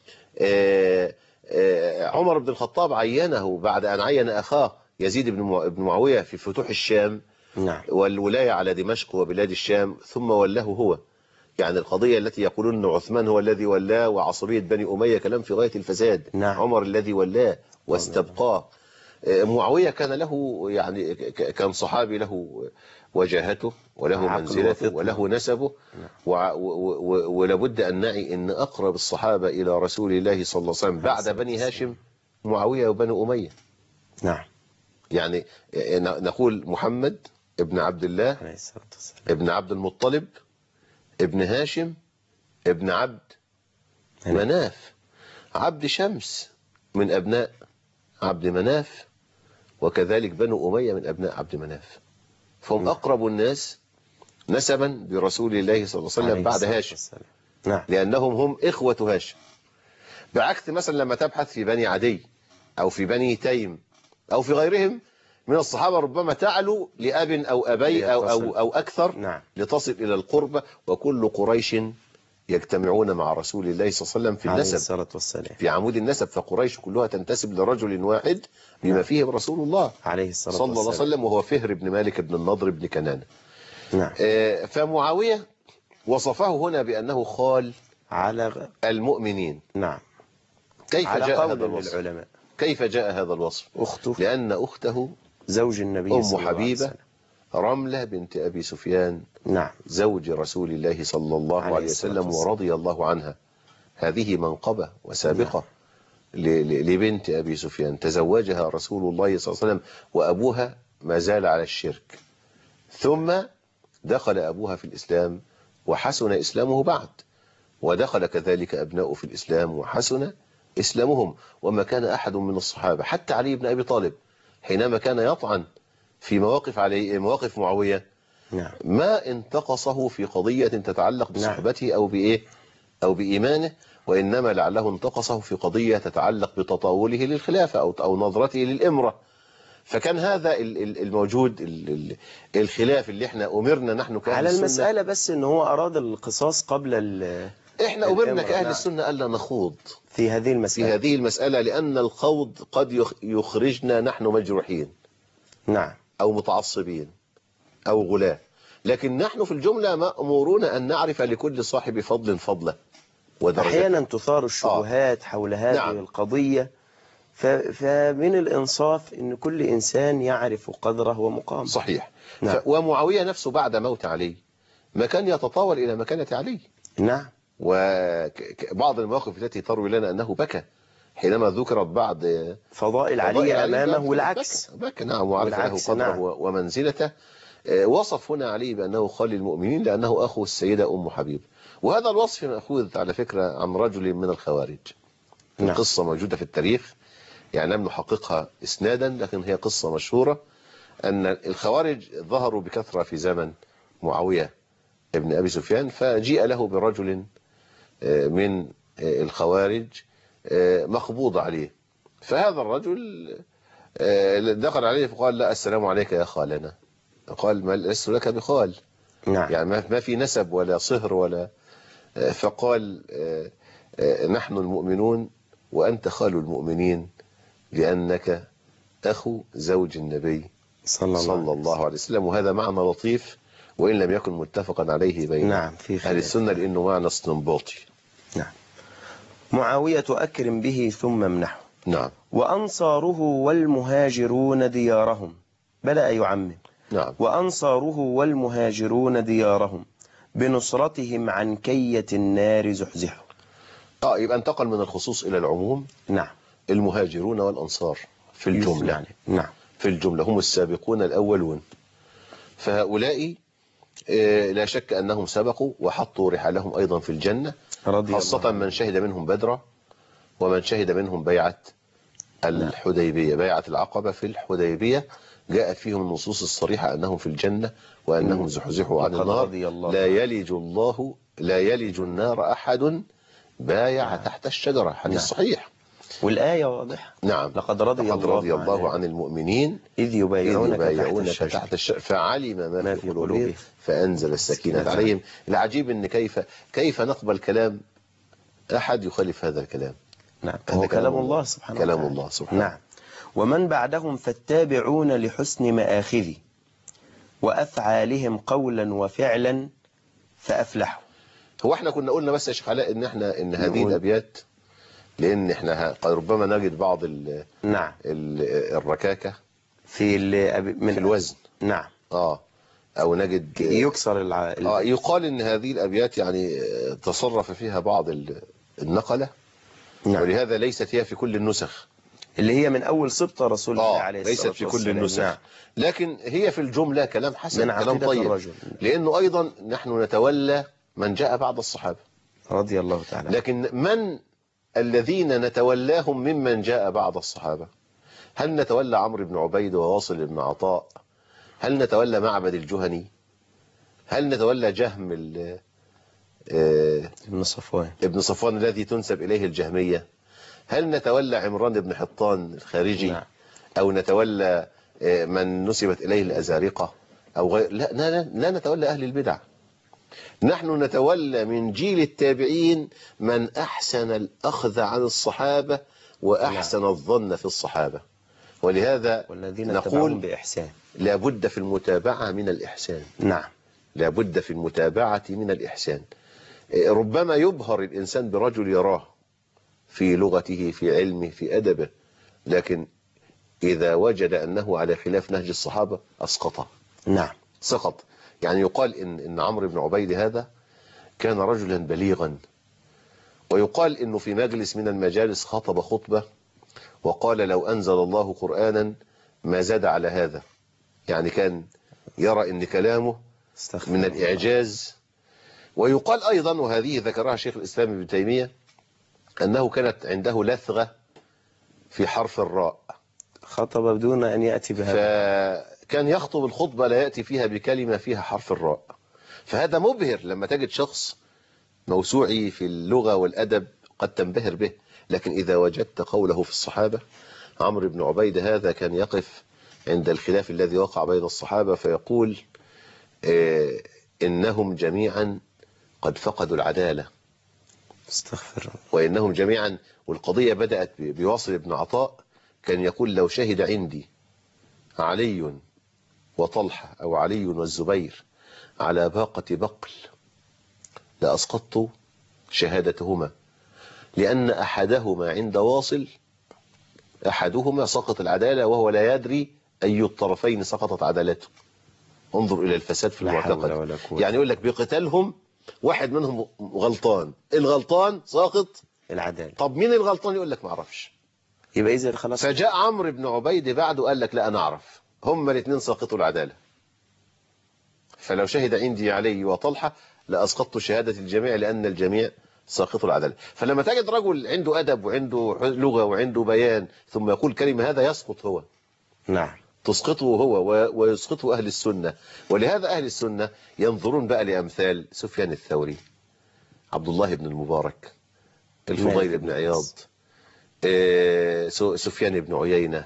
عمر بن الخطاب عينه بعد أن عين أخاه يزيد بن معاوية في فتوح الشام. نعم. والولاية على دمشق وبلاد الشام، ثم ولاه هو. يعني القضية التي يقولون أن عثمان هو الذي ولاه وعصبية بني أمية كلام في غاية الفساد. نعم. عمر الذي ولاه واستبقاه. معاوية كان له يعني كان صحابي له وجاهته وله منزلته وله نسبه. ولابد أن نعي أن أقرب الصحابة إلى رسول الله صلى الله عليه وسلم بعد بني هاشم معاوية وبني أمية. نعم. يعني نقول محمد ابن عبد الله ابن عبد المطلب ابن هاشم ابن عبد مناف، عبد شمس من أبناء عبد مناف، وكذلك بنو أمية من أبناء عبد مناف. فهم أقرب الناس نسبا برسول الله صلى الله عليه وسلم بعد هاشم. نعم. لأنهم هم إخوة هاشم. بعكس مثلا لما تبحث في بني عدي أو في بني تيم أو في غيرهم من الصحابة، ربما تعلو لأب أو أبي أو, أو, أو أكثر. نعم. لتصل إلى القربة. وكل قريش يجتمعون مع رسول الله صلى الله عليه وسلم في النسب في عمود النسب، فقريش كلها تنتسب لرجل واحد بما نعم. فيه رسول الله عليه الصلاة صلى الله عليه وسلم، وهو فهر بن مالك بن النضر بن كنانة. نعم. آه فمعاوية وصفه هنا بأنه خال على المؤمنين. نعم. كيف على جاء قول هذا الوصف؟ للعلماء. كيف جاء هذا الوصف؟ أخته، لأن أخته زوج النبي أم صلى الله عليه حبيبة وسلم رملة بنت أبي سفيان. نعم. زوج رسول الله صلى الله عليه وسلم ورضي الله عنها. هذه منقبة وسابقة. نعم. لبنت أبي سفيان تزوجها رسول الله صلى الله عليه وسلم وأبوها ما زال على الشرك، ثم دخل أبوها في الإسلام وحسن إسلامه بعد، ودخل كذلك أبناؤه في الإسلام وحسن إسلامهم. وما كان أحد من الصحابة حتى علي بن أبي طالب حينما كان يطعن في مواقف علي مواقف معاوية نعم. ما انتقصه في قضية تتعلق بصحبته أو بإيه أو بإيمانه، وإنما لعله انتقصه في قضية تتعلق بتطاوله للخلافة أو أو نظرته للإمرة. فكان هذا الموجود الخلاف اللي احنا أمرنا نحن كأهل على السنة. المسألة بس إن هو أراد القصاص قبل ال احنا أمرنا كأهل السنة ألا نخوض في هذه المسألة في هذه المسألة، لأن الخوض قد يخرجنا نحن مجروحين نعم أو متعصبين أو غلاة، لكن نحن في الجملة مأمورون أن نعرف لكل صاحب فضل فضله ودرجته. أحيانا تثار الشبهات آه. حول هذه نعم. القضية، فمن الإنصاف أن كل إنسان يعرف قدره ومقامه. صحيح. نعم. ف... ومعاوية نفسه بعد موت علي ما كان يتطاول إلى مكانة علي. نعم. وبعض المواقف التي تروي لنا أنه بكى حينما ذكرت بعض فضائل علي أمامه والعكس. بكى, بكى نعم، وعرف له قدره نعم. ومنزلته. وصف هنا علي بأنه خالي المؤمنين لأنه أخو السيدة أم حبيب، وهذا الوصف مأخوذ على فكرة عن رجل من الخوارج. نعم. القصة موجودة في التاريخ، يعني لم نحققها إسنادا، لكن هي قصة مشهورة أن الخوارج ظهروا بكثرة في زمن معاوية ابن أبي سفيان، فجيء له برجل من الخوارج مقبوض عليه، فهذا الرجل دخل عليه فقال: لا، السلام عليك يا خالنا. قال: ما لست لك بخال. نعم. يعني ما في نسب ولا صهر ولا. فقال: نحن المؤمنون وأنت خال المؤمنين، لأنك أخو زوج النبي صلى الله, صلى الله عليه وسلم. وهذا معنى لطيف وإن لم يكن متفقا عليه بين نعم في أهل السنة، لأنه معنى استنباطي. نعم. معاوية أكرم به ثم امنحه. نعم. وأنصاره والمهاجرون ديارهم، بدأ يعمم. نعم. وأنصاره والمهاجرون ديارهم بنصرتهم عن كية النار زحزحوا. آه يبقى انتقل من الخصوص إلى العموم. نعم. المهاجرون والأنصار في الجملة. يعني. نعم. في الجملة هم السابقون الأولون، فهؤلاء لا شك أنهم سبقوا وحطوا رحالهم أيضا في الجنة، خاصة من شهد منهم بدرا ومن شهد منهم بيعة الحديبية، بيعة العقبة في الحديبية. جاءت فيهم النصوص الصريحة أنهم في الجنة وأنهم زحزحوا عن النار. لا يلج الله لا يلج النار أحد بايع نعم. تحت الشجرة، حديث نعم. صحيح. والآية واضحة. نعم. لقد رضي, لقد الله, رضي الله عن المؤمنين إذ يبايعونك, إذ يبايعونك تحت, تحت الشجرة فعلم ما, ما في قلوبهم فأنزل السكينة السكينة عليهم. العجيب أن كيف كيف نقبل كلام أحد يخالف هذا الكلام. نعم. هو كلام الله سبحانه كلام وتعالى. الله سبحانه. نعم. ومن بعدهم فالتابعون لحسن مآخذ وأفعالهم قولا وفعلا فأفلحوا. هو احنا كنا قلنا بس يا شيخ علاء ان احنا ان هذه الابيات، لان احنا ربما نجد بعض ال نعم ال الركاكه في من في الوزن. نعم. اه او نجد يكسر الع... اه يقال ان هذه الابيات يعني تصرف فيها بعض النقله. نعم. ولهذا ليست هي في كل النسخ، اللي هي من أول سبطة رسول الله عليه الصلاة والسلام. ليست في كل النسخ. نعم. لكن هي في الجملة كلام حسن، من كلام طيب الرجل. لأنه أيضا نحن نتولى من جاء بعد الصحابة رضي الله تعالى. لكن من الذين نتولاهم ممن جاء بعد الصحابة؟ هل نتولى عمرو بن عبيد وواصل بن عطاء؟ هل نتولى معبد الجهني؟ هل نتولى جهم ابن صفوان ابن صفوان الذي تنسب إليه الجهمية؟ هل نتولى عمران بن حطان الخارجي؟ نعم. أو نتولى من نسبت إليه الأزارقة أو غير؟ لا, لا, لا نتولى أهل البدع. نحن نتولى من جيل التابعين من أحسن الأخذ عن الصحابة وأحسن نعم. الظن في الصحابة. ولهذا نقول بإحسان لابد في المتابعة من الإحسان. نعم. لابد في المتابعة من الإحسان. ربما يبهر الإنسان برجل يراه في لغته في علمه في أدبه، لكن إذا وجد أنه على خلاف نهج الصحابة أسقطه. نعم. سقط. يعني يقال إن, إن عمرو بن عبيد هذا كان رجلا بليغا ويقال إنه في مجلس من المجالس خطب خطبة وقال لو أنزل الله قرآنا ما زاد على هذا. يعني كان يرى أن كلامه من الإعجاز. ويقال أيضا، وهذه ذكرها شيخ الإسلام ابن تيمية، أنه كانت عنده لثغة في حرف الراء، خطب بدون أن يأتي بها، فكان يخطب الخطبة لا يأتي فيها بكلمة فيها حرف الراء. فهذا مبهر لما تجد شخص موسوعي في اللغة والأدب قد تنبهر به. لكن إذا وجدت قوله في الصحابة، عمرو بن عبيد هذا كان يقف عند الخلاف الذي وقع بين الصحابة فيقول آه إنهم جميعا قد فقدوا العدالة، استغفر الله، وإنهم جميعا. والقضية بدأت بواصل بن عطاء، كان يقول لو شهد عندي علي وطلحة أو علي والزبير على باقة بقل لأسقطت شهادتهما، لأن أحدهما عند واصل أحدهما سقط العدالة وهو لا يدري أي الطرفين سقطت عدالته. انظر إلى الفساد في المعتقد. يعني يقول لك بقتالهم واحد منهم غلطان، الغلطان ساقط العدالة. طب مين الغلطان؟ يقول لك ما اعرفش. يبقى إذا خلاص. فجاء عمرو بن عبيد بعده قال لك لا أنا أعرف، هم الاثنين ساقطوا العدالة، فلو شهد عندي علي وطلحة لأسقطت شهادة الجميع لأن الجميع ساقطوا العدالة. فلما تجد رجل عنده أدب وعنده لغة وعنده بيان ثم يقول كلمة هذا يسقط هو. نعم. تسقطه هو ويسقطه أهل السنة. ولهذا أهل السنة ينظرون بقى لأمثال سفيان الثوري، عبد الله بن المبارك، الفضيل بن عياض، سفيان بن عيينة،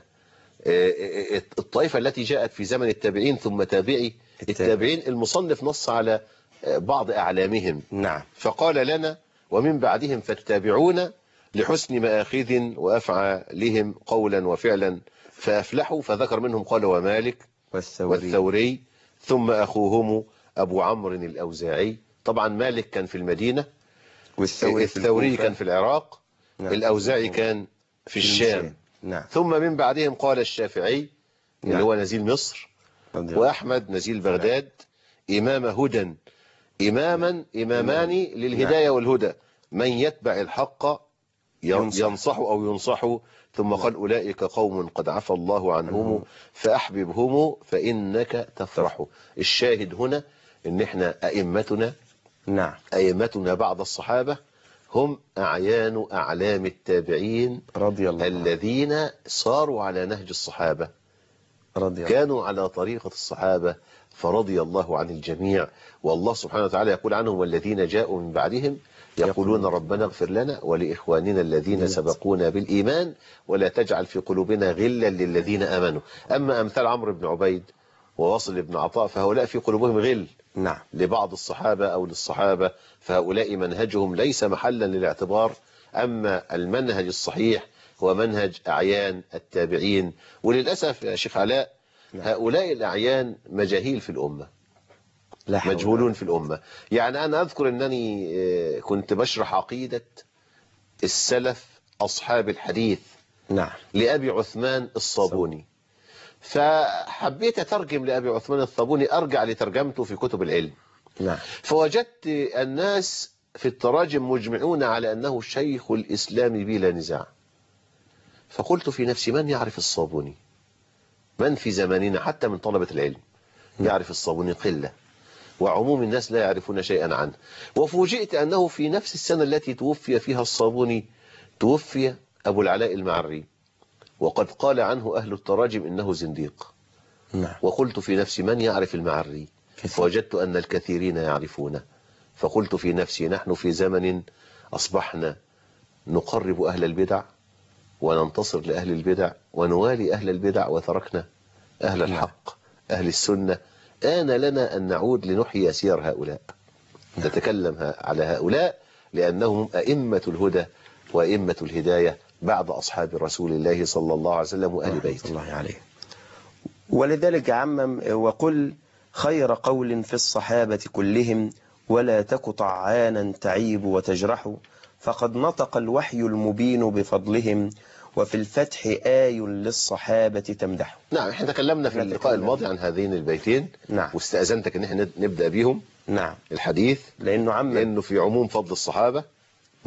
الطائفة التي جاءت في زمن التابعين ثم تابعي التابعين. المصنف نص على بعض أعلامهم. نعم. فقال لنا ومن بعدهم فالتابعون لحسن مآخذ وأفعالهم قولا وفعلا فأفلحوا، فذكر منهم قال ومالك والثوري, والثوري ثم أخوهم أبو عمرو الأوزاعي. طبعا مالك كان في المدينة، والثوري الثوري كان في العراق، نعم. الأوزاعي كان في الشام. نعم. ثم من بعدهم قال الشافعي اللي نعم. هو نزيل مصر، وأحمد نزيل بغداد، إمام هدى، إماما إمامان للهداية والهدى، من يتبع الحق ينصح أو ينصح. ثم قال أولئك قوم قد عفى الله عنهم فأحببهم فإنك تفرح. الشاهد هنا إن إحنا أئمتنا نعم أئمتنا بعد الصحابة هم أعيان أعلام التابعين رضي الله الذين صاروا على نهج الصحابة، رضي الله. كانوا على طريقة الصحابة فرضي الله عن الجميع. والله سبحانه وتعالى يقول عنهم والذين جاءوا من بعدهم يقولون ربنا اغفر لنا ولإخواننا الذين سبقونا بالإيمان ولا تجعل في قلوبنا غلا للذين آمنوا. أما أمثال عمرو بن عبيد وواصل بن عطاء فهؤلاء في قلوبهم غل نعم لبعض الصحابة أو للصحابة، فهؤلاء منهجهم ليس محلا للاعتبار. أما المنهج الصحيح هو منهج أعيان التابعين. وللأسف يا شيخ علاء هؤلاء الأعيان مجاهيل في الأمة، مجهولون في الأمة. يعني أنا أذكر أنني كنت بشرح عقيدة السلف أصحاب الحديث نعم لأبي عثمان الصابوني، فحبيت أترجم لأبي عثمان الصابوني، أرجع لترجمته في كتب العلم. نعم. فوجدت الناس في التراجم مجمعون على أنه شيخ الإسلام بلا نزاع. فقلت في نفسي من يعرف الصابوني؟ من في زماننا حتى من طلبة العلم يعرف الصابوني؟ قلة، وعموم الناس لا يعرفون شيئا عنه. وفوجئت أنه في نفس السنة التي توفي فيها الصابوني توفي أبو العلاء المعري، وقد قال عنه أهل التراجم إنه زنديق. نعم. وقلت في نفسي من يعرف المعري؟ فوجدت أن الكثيرين يعرفونه. فقلت في نفسي نحن في زمن أصبحنا نقرب أهل البدع وننتصر لأهل البدع ونوالي أهل البدع وتركنا أهل الحق أهل السنة. آن لنا أن نعود لنحيي سير هؤلاء، نتكلم على هؤلاء لأنهم أئمة الهدى وأئمة الهداية بعد أصحاب رسول الله صلى الله عليه وسلم وأهل بيته الله عليه. ولذلك عمم وقل خير قول في الصحابة كلهم ولا تك طعانا تعيب وتجرح، فقد نطق الوحي المبين بفضلهم وفي الفتح آي للصحابة تمدح. نعم، احنا تكلمنا في اللقاء الماضي عن هذين البيتين. نعم. واستأذنتك ان احنا نبدأ بيهم. نعم. الحديث لأنه عم لأنه في عموم فضل الصحابة. نعم.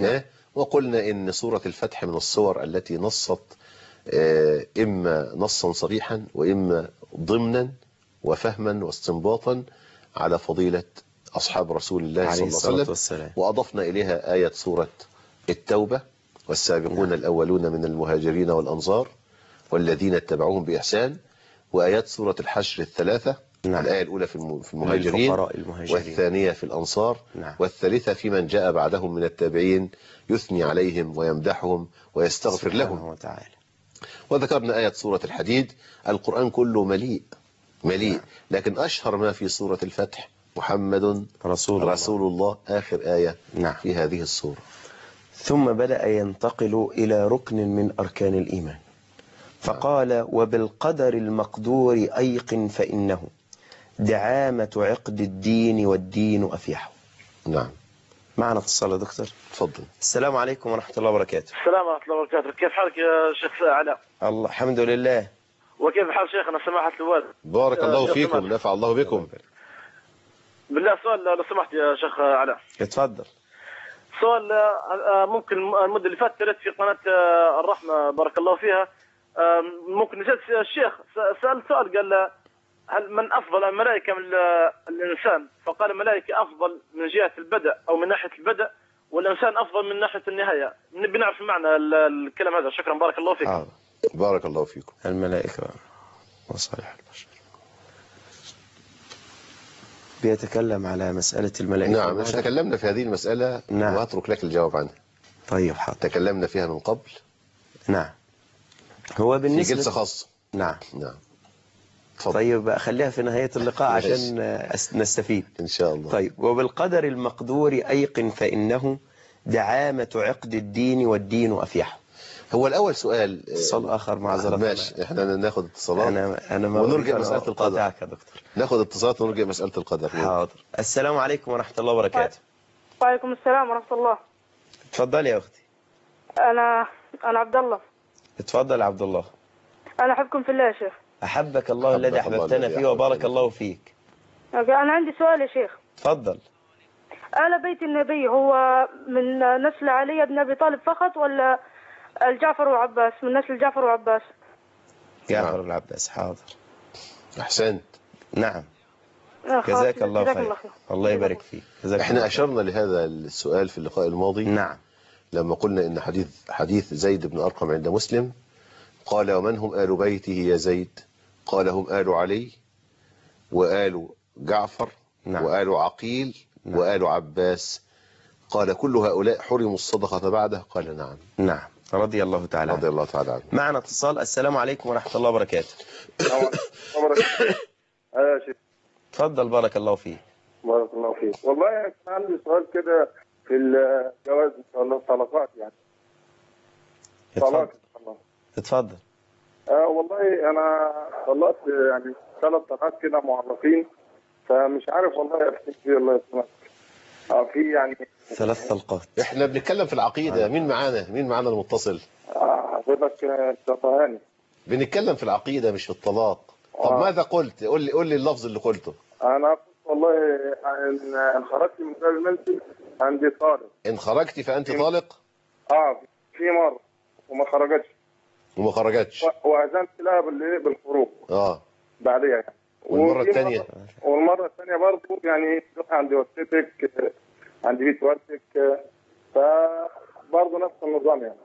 وقلنا إن سورة الفتح من الصور التي نصت إما نصا صريحا وإما ضمنا وفهما واستنباطا على فضيلة أصحاب رسول الله صلى الله عليه وسلم. وأضفنا إليها آية سورة التوبة والسابقون نعم. الأولون من المهاجرين والأنصار والذين اتبعوهم بإحسان، وآيات سورة الحشر الثلاثة نعم. الآية الأولى في المهاجرين والثانية في الأنصار نعم. والثالثة في من جاء بعدهم من التابعين يثني عليهم ويمدحهم ويستغفر لهم وتعالى. وذكرنا آية سورة الحديد. القرآن كله مليء مليء نعم. لكن أشهر ما في سورة الفتح محمد رسول, رسول الله. الله آخر آية نعم. في هذه السورة. ثم بدأ ينتقل إلى ركن من أركان الإيمان فقال وبالقدر المقدور أيقن فإنه دعامة عقد الدين والدين أفيحه. نعم. معنا اتصال يا دكتور. تفضل. السلام عليكم ورحمة الله وبركاته. السلام ورحمة الله وبركاته. كيف حالك يا شيخ علاء؟ الله الحمد لله. وكيف حال شيخنا سماحة الوالد؟ بارك الله فيكم، نفع الله بكم. بالله سؤال لو سمحت يا شيخ علاء. اتفضل. سؤال ممكن المدة اللي فاتت في قناة الرحمة بارك الله فيها، ممكن نسأل الشيخ سأل سؤال قال هل من أفضل الملائكة من الإنسان؟ فقال الملائكة أفضل من جهة البدء أو من ناحية البدء، والإنسان أفضل من ناحية النهاية. نبي نعرف معنى الكلام هذا. شكرا بارك الله فيك. آه. بارك الله فيكم. الملائكة وصالح البشر بيتكلم على مسألة الملائكة. نعم مش تكلمنا في هذه المسألة نعم. وأترك لك الجواب عنها. طيب حاضر. تكلمنا فيها من قبل. نعم. هو بالنسبة في جلسة خاصة. نعم نعم. فضل. طيب خليها في نهاية اللقاء عشان نستفيد إن شاء الله. طيب وبالقدر المقدور أيقن فإنه دعامة عقد الدين والدين أفيحه. هو الأول سؤال اتصال آخر معذرة. ماشي احنا ناخد اتصالات أنا أنا ما ونرجع مسألة القدر يا دكتور. ناخد اتصالات ونرجع مسألة القدر. حاضر. السلام عليكم ورحمة الله وبركاته. وعليكم السلام ورحمة الله. اتفضلي يا أختي. أنا أنا عبد الله. اتفضل عبد الله. أنا أحبكم في الله يا شيخ. أحبك الله الذي أحببتنا فيه وبارك الله فيك. أنا عندي سؤال يا شيخ. تفضل. آل بيت النبي هو من نسل علي بن أبي طالب فقط ولا الجعفر وعباس من نسل جعفر وعباس؟ جعفر والعباس. حاضر. أحسنت. نعم. جزاك الله خير. الله, الله يبارك فيك. احنا أشرنا لهذا السؤال في اللقاء الماضي. نعم. لما قلنا إن حديث حديث زيد بن أرقم عند مسلم قال ومن هم آل بيته يا زيد؟ قال هم آل علي وآل جعفر نعم. وآل عقيل نعم. وآل عباس. قال كل هؤلاء حرموا الصدقة بعده؟ قال نعم. نعم رضي الله تعالى رضي الله تعالى عنه. معنا اتصال. السلام عليكم ورحمة الله وبركاته. يا شيخ. تفضل بارك الله فيك. بارك الله فيك. والله كان عندي سؤال كده في الجواز الطلقات يعني. اتفضل. اتفضل. آه والله انا طلقت يعني ثلاث طلقات كده معلقين، فمش عارف والله افتكر فيه الله يسلمك. اه في يعني ثلاث طلقات. احنا بنتكلم في العقيدة. مين معانا مين معانا المتصل؟ اه حضرتك الشطهاني. بنتكلم في العقيدة مش في الطلاق. طب آه. ماذا قلت؟ قول لي قول لي اللفظ اللي قلته. انا قلت والله ان ان خرجت من باب المنزل عندي طالق. ان خرجتي فانت طالق؟ اه في مرة وما خرجتش. وما خرجتش. واذنت لها بالايه بالخروج. اه. بعديها يعني. والمرة الثانية؟ والمرة الثانية برضه يعني عندي والدتك عندي بيت والدتك فبرضه نفس النظام يعني.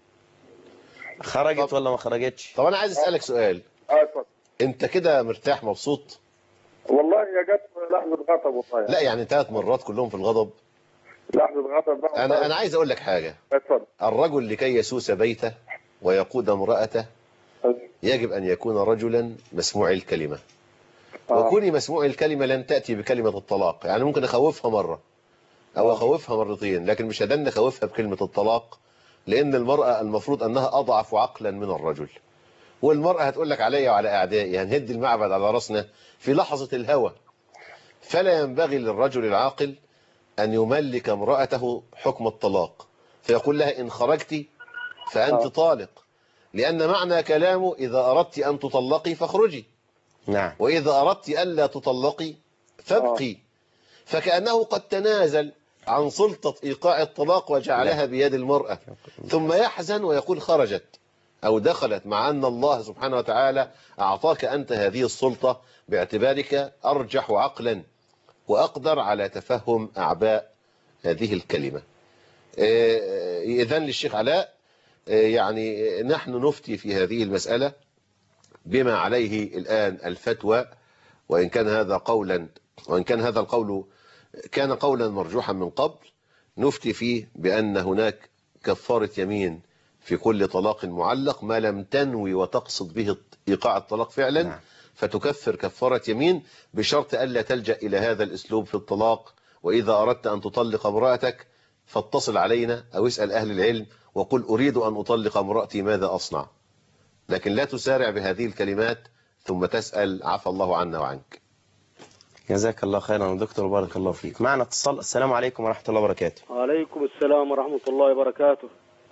خرجت ولا ما خرجتش؟ طب انا عايز اسالك سؤال. اه اتفضل. انت كده مرتاح مبسوط؟ والله هي جت لحظة غضب والله يعني. لا يعني ثلاث مرات كلهم في الغضب؟ لحظة غضب بقى. انا انا عايز اقول لك حاجة. اتفضل. الرجل لكي يسوس بيته ويقود امرأته يجب ان يكون رجلا مسموع الكلمة. آه. وكوني مسموع الكلمة لن تأتي بكلمة الطلاق. يعني ممكن اخوفها مرة او اخوفها مرتين، لكن مش هدن اخوفها بكلمة الطلاق، لان المرأة المفروض انها اضعف عقلا من الرجل. والمرأة هتقول لك عليا وعلى اعدائي هنهد المعبد على راسنا في لحظة الهوى. فلا ينبغي للرجل العاقل ان يملك امرأته حكم الطلاق، فيقول لها ان خرجت فانت طالق، لان معنى كلامه اذا اردت ان تطلقي فاخرجي. نعم. واذا اردت الا تطلقي فابقي. فكأنه قد تنازل عن سلطة إيقاع الطلاق وجعلها بيد المرأة، ثم يحزن ويقول خرجت أو دخلت، مع أن الله سبحانه وتعالى أعطاك أنت هذه السلطة باعتبارك أرجح عقلا وأقدر على تفهم أعباء هذه الكلمة. إذن للشيخ علاء يعني نحن نفتي في هذه المسألة بما عليه الآن الفتوى، وإن كان هذا قولا وإن كان هذا القول كان قولا مرجوحا من قبل، نفتي فيه بأن هناك كفارة يمين في كل طلاق معلق ما لم تنوي وتقصد به إيقاع الطلاق فعلا. نعم. فتكفر كفارة يمين بشرط ألا تلجأ إلى هذا الأسلوب في الطلاق. وإذا أردت أن تطلق امرأتك فاتصل علينا أو اسأل أهل العلم وقل أريد أن أطلق امرأتي ماذا أصنع، لكن لا تسارع بهذه الكلمات ثم تسأل عفى الله عنا وعنك. جزاك الله خيرا دكتور، بارك الله فيك. معنا اتصال. السلام عليكم ورحمة الله وبركاته. وعليكم السلام ورحمة الله وبركاته.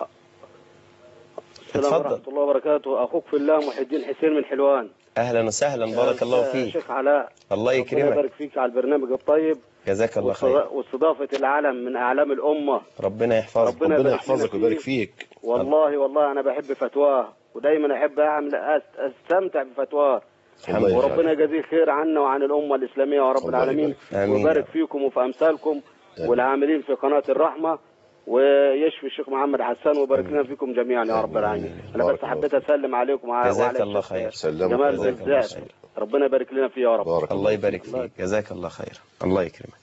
السلام اتفضل. ورحمة الله وبركاته. أخوك في الله محي الدين حسين من حلوان. أهلا وسهلا، بارك الله فيك. شيخ علاء، الله يكرمك. ربنا يبارك فيك على البرنامج الطيب. جزاك الله خير. واستضافة العالم من أعلام الأمة. ربنا يحفظك. ربنا, ربنا يحفظك ويبارك فيك. والله والله أنا بحب فتواه، ودايما أحب أعمل أستمتع بفتواه، وربنا يجزيه خير عنا وعن الأمة الإسلامية يا رب العالمين، ويبارك فيكم وفي أمثالكم والعاملين في قناة الرحمة، ويشفي الشيخ محمد حسان ويبارك لنا فيكم جميعا يا رب العالمين. أنا بس حبيت أسلم عليكم وعلى جزاك الله خير. جمال بالذات، ربنا يبارك لنا فيه يا رب. الله يبارك فيك، جزاك الله خير، الله يكرمك.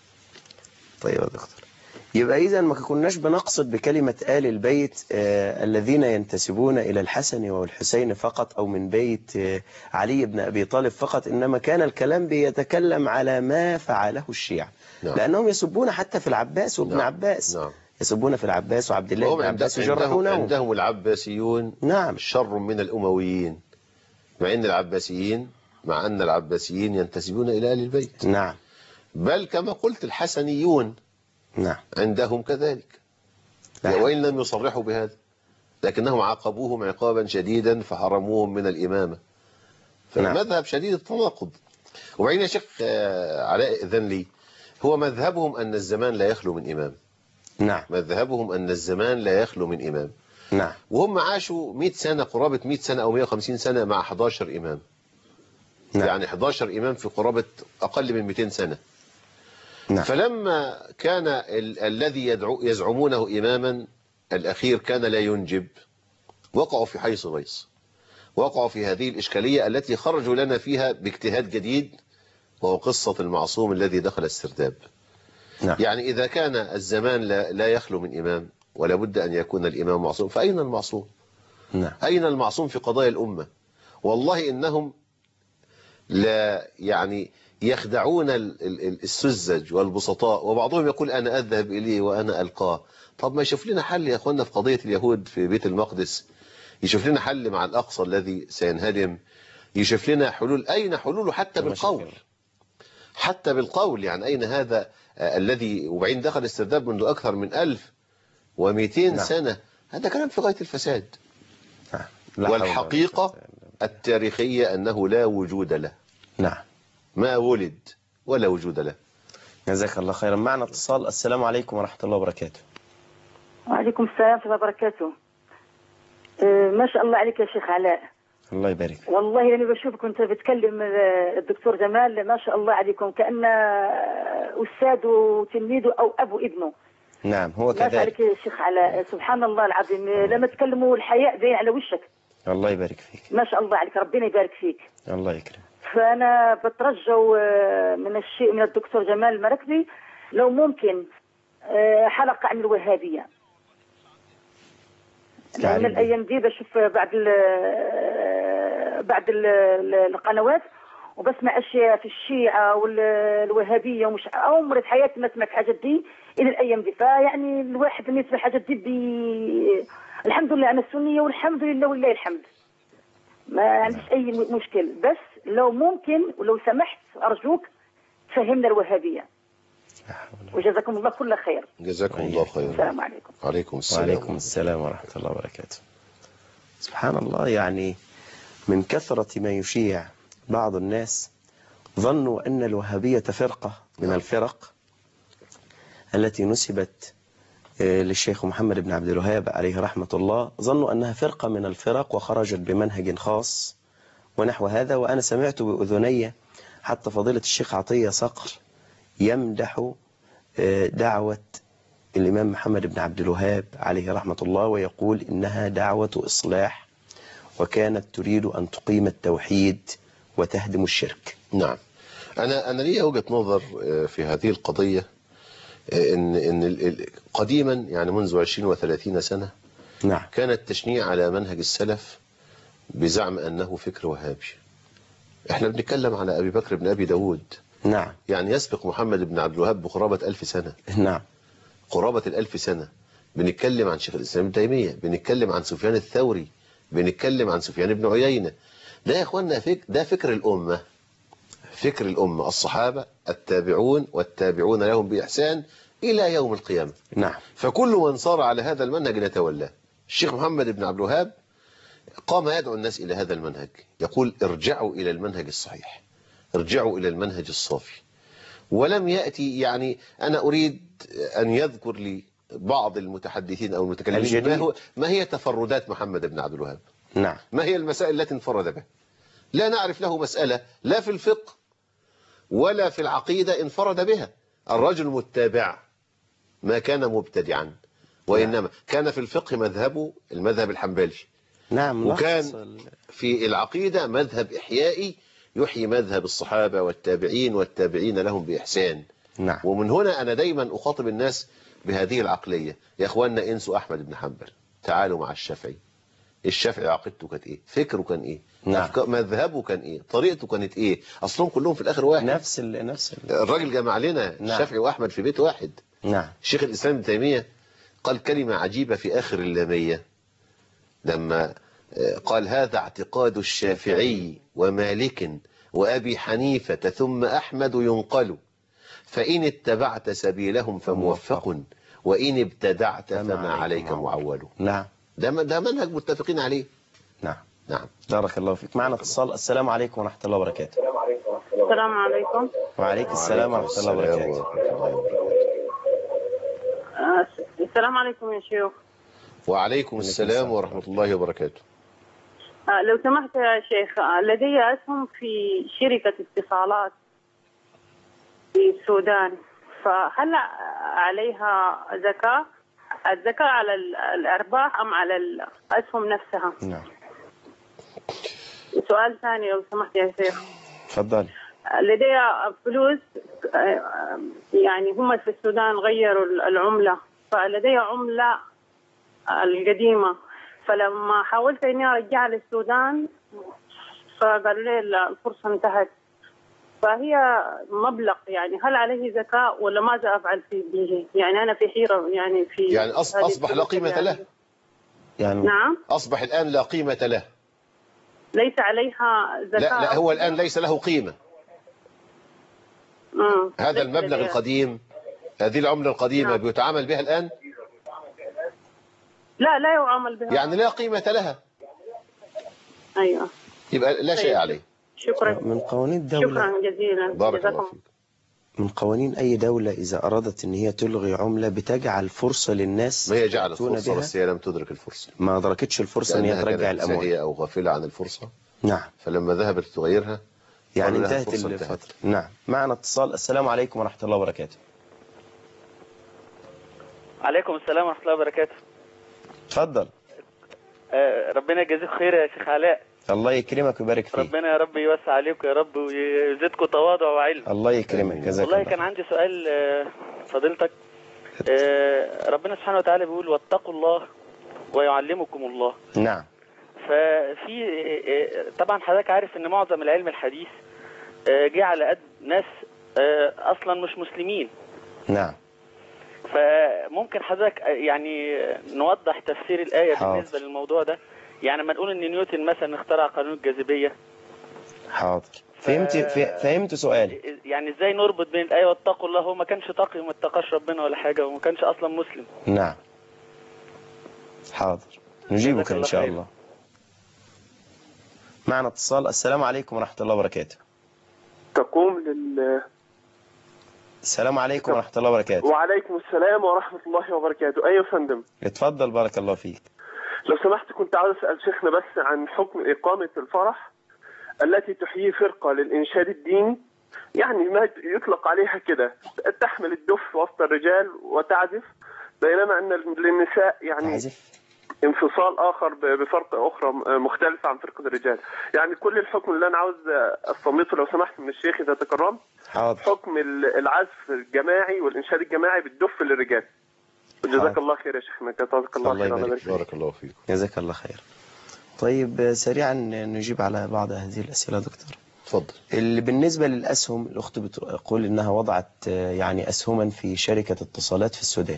طيب يا دكتور، يبقى إذا ما كناش بنقصد بكلمة آل البيت آه الذين ينتسبون إلى الحسن والحسين فقط، أو من بيت آه علي بن أبي طالب فقط، إنما كان الكلام بيتكلم على ما فعله الشيعة. نعم. لأنهم يسبون حتى في العباس وابن نعم. عباس. نعم. يسبون في العباس وعبد الله بن عباس يجرحونهم. عندهم العباسيون نعم شر من الأمويين، مع أن العباسيين مع أن العباسيين ينتسبون إلى آل البيت. نعم. بل كما قلت الحسنيون نعم عندهم كذلك، وإن لم يصرحوا بهذا، لكنهم عاقبوهم عقابا شديدا فحرموهم من الإمامة. فالمذهب شديد التناقض. وبعدين يا شيخ علاء إذن لي، هو مذهبهم أن الزمان لا يخلو من إمام. نعم. مذهبهم أن الزمان لا يخلو من إمام. نعم. وهم عاشوا مئة سنة، قرابة مئة سنة أو مئة وخمسين سنة مع أحد عشر إمام. نعم. يعني أحد عشر إمام في قرابة أقل من مئتين سنة. نعم. فلما كان ال الذي يدعو يزعمونه إماما الأخير كان لا ينجب، وقعوا في حيص بيص، وقعوا في هذه الإشكالية التي خرجوا لنا فيها باجتهاد جديد، وهو قصة المعصوم الذي دخل السرداب. نعم. يعني إذا كان الزمان لا, لا يخلو من إمام ولا بد أن يكون الإمام معصوم، فأين المعصوم؟ نعم. أين المعصوم في قضايا الأمة؟ والله إنهم لا يعني يخدعون السذج والبسطاء، وبعضهم يقول أنا أذهب إليه وأنا ألقاه. طب ما يشوف لنا حل يا أخوانا في قضية اليهود في بيت المقدس، يشوف لنا حل مع الأقصى الذي سينهدم، يشوف لنا حلول. أين حلوله حتى بالقول؟ حتى بالقول يعني أين هذا آه الذي وبعدين دخل السرداب منذ أكثر من ألف ومئتين نعم. سنة. هذا كلام في غاية الفساد. نعم. والحقيقة التاريخية أنه لا وجود له. نعم. ما ولد ولا وجود له. جزاك الله خيرا. معنا اتصال. السلام عليكم ورحمة الله وبركاته. وعليكم السلام ورحمة الله وبركاته. أه ما شاء الله عليك يا شيخ علاء. الله يبارك. والله أنا بشوفك كنت بتكلم الدكتور جمال، ما شاء الله عليكم، كأن أستاذ وتلميذه أو أبو ابنه. نعم هو كذلك. ما شاء الله عليك يا شيخ علاء، سبحان الله العظيم، لما تكلموا الحياء باين على وشك. الله يبارك فيك. ما شاء الله عليك، ربنا يبارك فيك. الله يكرم. فأنا بترجو من الشيء من الدكتور جمال المراكبي لو ممكن حلقة عن الوهابية. لأن الأيام دي بشوف بعض ال بعض ال القنوات وبسمع أشياء في الشيعة والوهابية، ومش عمري في حياتي ما سمعت حاجات دي إلى الأيام دي. فيعني الواحد لما يسمع حاجات دي بي... الحمد لله أنا سنية والحمد لله ولله الحمد، ما عنديش أي مشكل، بس لو ممكن ولو سمحت أرجوك تفهمنا الوهابية. وجزاكم الله كل خير. جزاكم الله خير. السلام عليكم. وعليكم السلام. وعليكم السلام ورحمة الله وبركاته. سبحان الله، يعني من كثرة ما يشيع بعض الناس ظنوا أن الوهابية فرقة من الفرق التي نسبت للشيخ محمد بن عبد الوهاب عليه رحمة الله ظنوا أنها فرقة من الفرق وخرجت بمنهج خاص ونحو هذا. وأنا سمعت بأذني حتى فضيلة الشيخ عطية صقر يمدح دعوة الإمام محمد بن عبد الوهاب عليه رحمة الله ويقول إنها دعوة إصلاح وكانت تريد أن تقيم التوحيد وتهدم الشرك. نعم. أنا أنا لي وجهة نظر في هذه القضية، إن إن قديما يعني منذ عشرين وثلاثين سنة نعم كان التشنيع على منهج السلف بزعم أنه فكر وهابي. إحنا بنتكلم على أبي بكر بن أبي داود، نعم، يعني يسبق محمد بن عبد الوهاب بقرابة ألف سنة. نعم، قرابة الألف سنة. بنتكلم عن شيخ الإسلام ابن تيمية، بنتكلم عن سفيان الثوري، بنتكلم عن سفيان بن عيينة. ده يا إخواننا فك... ده فكر الأمة، فكر الأمة، الصحابة التابعون والتابعون لهم بإحسان إلى يوم القيامة. نعم. فكل من صار على هذا المنهج نتولاه. الشيخ محمد بن عبد الوهاب قام يدعو الناس إلى هذا المنهج، يقول ارجعوا إلى المنهج الصحيح، ارجعوا إلى المنهج الصافي. ولم يأتي، يعني أنا أريد أن يذكر لي بعض المتحدثين أو المتكلمين ما, هو ما هي تفردات محمد بن عبد الوهاب. نعم. ما هي المسائل التي انفرد بها؟ لا نعرف له مسألة لا في الفقه ولا في العقيدة انفرد بها. الرجل متابع، ما كان مبتدعا، وإنما كان في الفقه مذهبه المذهب الحنبلي. نعم. وكان في العقيدة مذهب إحيائي يحيي مذهب الصحابة والتابعين والتابعين لهم بإحسان. نعم. ومن هنا أنا دايما أخاطب الناس بهذه العقلية. يا أخواننا انسوا أحمد بن حنبل، تعالوا مع الشافعي. الشافعي عقيدته كانت إيه؟ فكره كان إيه؟ نعم. مذهبه كان إيه؟ طريقته كانت إيه؟ أصلهم كلهم في الآخر واحد. نفس ال نفس ال الراجل جمع لنا نعم. الشافعي وأحمد في بيت واحد. نعم. الشيخ الإسلام ابن تيمية قال كلمة عجيبة في آخر اللامية لما قال هذا اعتقاد الشافعي ومالك وأبي حنيفة ثم أحمد ينقل، فإن اتبعت سبيلهم فموفق وإن ابتدعت فما عليك معول. نعم. ده ده منهج متفقين عليه. نعم. نعم. بارك الله فيك. معنا اتصال. السلام عليكم ورحمة الله وبركاته. السلام عليكم. وعليكم السلام ورحمة الله وبركاته. السلام عليكم يا شيخ. وعليكم السلام ورحمة الله وبركاته. لو سمحت يا شيخ، لدي أسهم في شركة اتصالات في السودان، فهل عليها زكاة؟ الزكاة على الأرباح أم على الأسهم نفسها؟ نعم. سؤال ثاني لو سمحت يا شيخ. تفضل. لدي فلوس، يعني هم في السودان غيروا العملة، فلدي عملة القديمة، فلما حاولت اني ارجعها للسودان فقالوا لي الفرصة انتهت، فهي مبلغ، يعني هل عليه زكاة ولا ماذا افعل فيه به؟ يعني انا في حيرة، يعني في يعني اصبح لا قيمة له. يعني نعم. اصبح الان لا قيمة له. ليس عليها زكاة. لا لا هو الان ليس له قيمة. مم. هذا المبلغ القديم، هذه العملة القديمة نعم. بيتعامل بها الان؟ لا لا يعامل بها، يعني لا قيمة لها. ايوه. يبقى لا شيء عليه. شكرا. من قوانين الدولة. شكرا جزيلا. بارك الله فيك. من قوانين أي دولة إذا أرادت أن هي تلغي عملة بتجعل فرصة للناس. ما هي جعلت فرصة بس هي لم تدرك الفرصة. ما أدركتش الفرصة أن هي ترجع الأموال. ساهية أو غافلة عن الفرصة. نعم. فلما ذهبت تغيرها يعني انتهت الفترة. نعم. معنا اتصال. السلام عليكم ورحمة الله وبركاته. عليكم السلام ورحمة الله وبركاته. تفضل. آه ربنا يجازيك خير يا شيخ علاء. الله يكرمك ويبارك فيك. ربنا يا رب يوسع عليكم يا رب ويزيدكم تواضع وعلم. الله يكرمك. جزاك الله. والله كان عندي سؤال فضيلتك. آه ربنا سبحانه وتعالى بيقول واتقوا الله ويعلمكم الله. نعم. ففي طبعا حضرتك عارف ان معظم العلم الحديث جه على قد ناس اصلا مش مسلمين. نعم. فممكن حضرتك يعني نوضح تفسير الآية حاضر. بالنسبة للموضوع ده؟ يعني لما نقول ان نيوتن مثلا اخترع قانون الجاذبية. حاضر. فهمت ف... فهمت سؤالي. يعني ازاي نربط بين الآية واتقوا الله؟ هو ما كانش تقي وما اتقاش ربنا ولا حاجة وما كانش اصلا مسلم. نعم. حاضر. نجيبك ان شاء الله. معنا اتصال. السلام عليكم ورحمة الله وبركاته. تقوم لل السلام عليكم ورحمة الله وبركاته. وعليكم السلام ورحمة الله وبركاته. أيوة يا فندم. اتفضل بارك الله فيك. لو سمحت كنت عاوز أسأل شيخنا بس عن حكم إقامة الفرح التي تحيي فرقة للإنشاد الديني، يعني ما يطلق عليها كده، تحمل الدف وسط الرجال وتعزف، بينما أن للنساء يعني تعزف. انفصال آخر بفرق أخرى مختلفة عن فرقة الرجال. يعني كل الحكم اللي أنا عاوز أستنبطه لو سمحت من الشيخ إذا تكرمت، حاضر. حكم العزف الجماعي والإنشاد الجماعي بالدف للرجال. جزاك الله خير يا شيخنا. جزاك الله خير. الله بارك الله فيك. جزاك الله خير. طيب سريعا نجيب على بعض هذه الأسئلة دكتور. اتفضل. اللي بالنسبة للأسهم، الأخت بتقول إنها وضعت يعني أسهما في شركة اتصالات في السودان،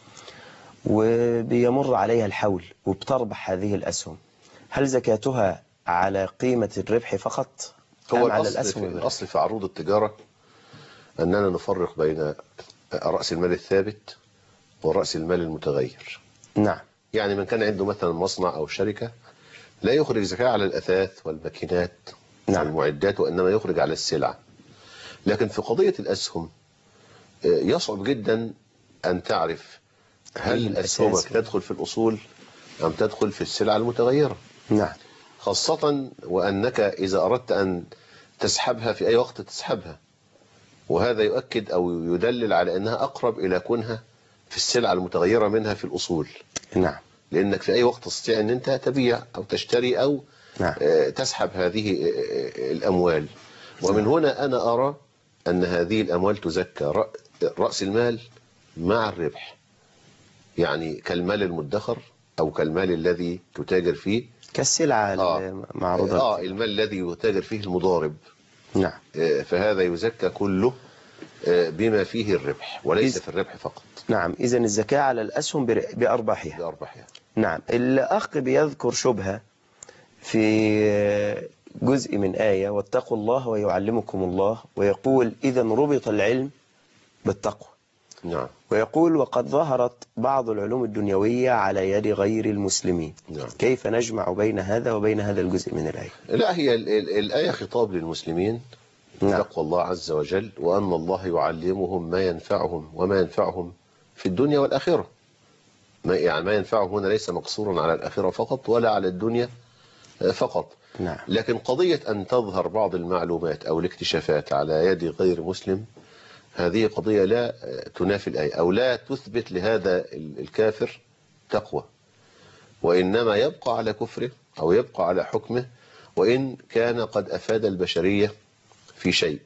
وبيمر عليها الحول وبتربح هذه الأسهم، هل زكاتها على قيمة الربح فقط هو أم على الأصل الأسهم؟ في الأصل في عروض التجارة أننا نفرق بين رأس المال الثابت ورأس المال المتغير. نعم. يعني من كان عنده مثلا مصنع أو شركة لا يخرج زكاة على الأثاث والماكينات نعم. والمعدات، وإنما يخرج على السلع. لكن في قضية الأسهم يصعب جدا أن تعرف هل أسهمك تدخل في الأصول أم تدخل في السلع المتغيرة. نعم. خاصة وأنك إذا أردت أن تسحبها في أي وقت تسحبها، وهذا يؤكد أو يدلل على أنها أقرب إلى كونها في السلع المتغيرة منها في الأصول. نعم. لأنك في أي وقت تستطيع أن أنت تبيع أو تشتري أو نعم. تسحب هذه الأموال. ومن هنا أنا أرى أن هذه الأموال تزكى رأس المال مع الربح، يعني كالمال المدخر أو كالمال الذي تتاجر فيه، كالسلعة المعروضة. آه المال الذي يتاجر فيه المضارب. نعم. فهذا يزكى كله بما فيه الربح وليس في الربح فقط. نعم. إذن الزكاة على الأسهم بأرباحها. بأرباحها. نعم. الأخ بيذكر شبهة في جزء من آية واتقوا الله ويعلمكم الله، ويقول إذا ربط العلم بالتقوى. نعم. ويقول وقد ظهرت بعض العلوم الدنيوية على يد غير المسلمين. نعم. كيف نجمع بين هذا وبين هذا الجزء من الآية؟ لا، هي الآية خطاب للمسلمين بتقوى الله عز وجل، وأن الله يعلمهم ما ينفعهم وما ينفعهم في الدنيا والآخرة. ما يعني ما ينفعهم هنا ليس مقصورا على الآخرة فقط ولا على الدنيا فقط. نعم. لكن قضية أن تظهر بعض المعلومات أو الاكتشافات على يد غير مسلم، هذه قضية لا تنافي الآية أو لا تثبت لهذا الكافر تقوى، وإنما يبقى على كفره أو يبقى على حكمه وإن كان قد أفاد البشرية في شيء.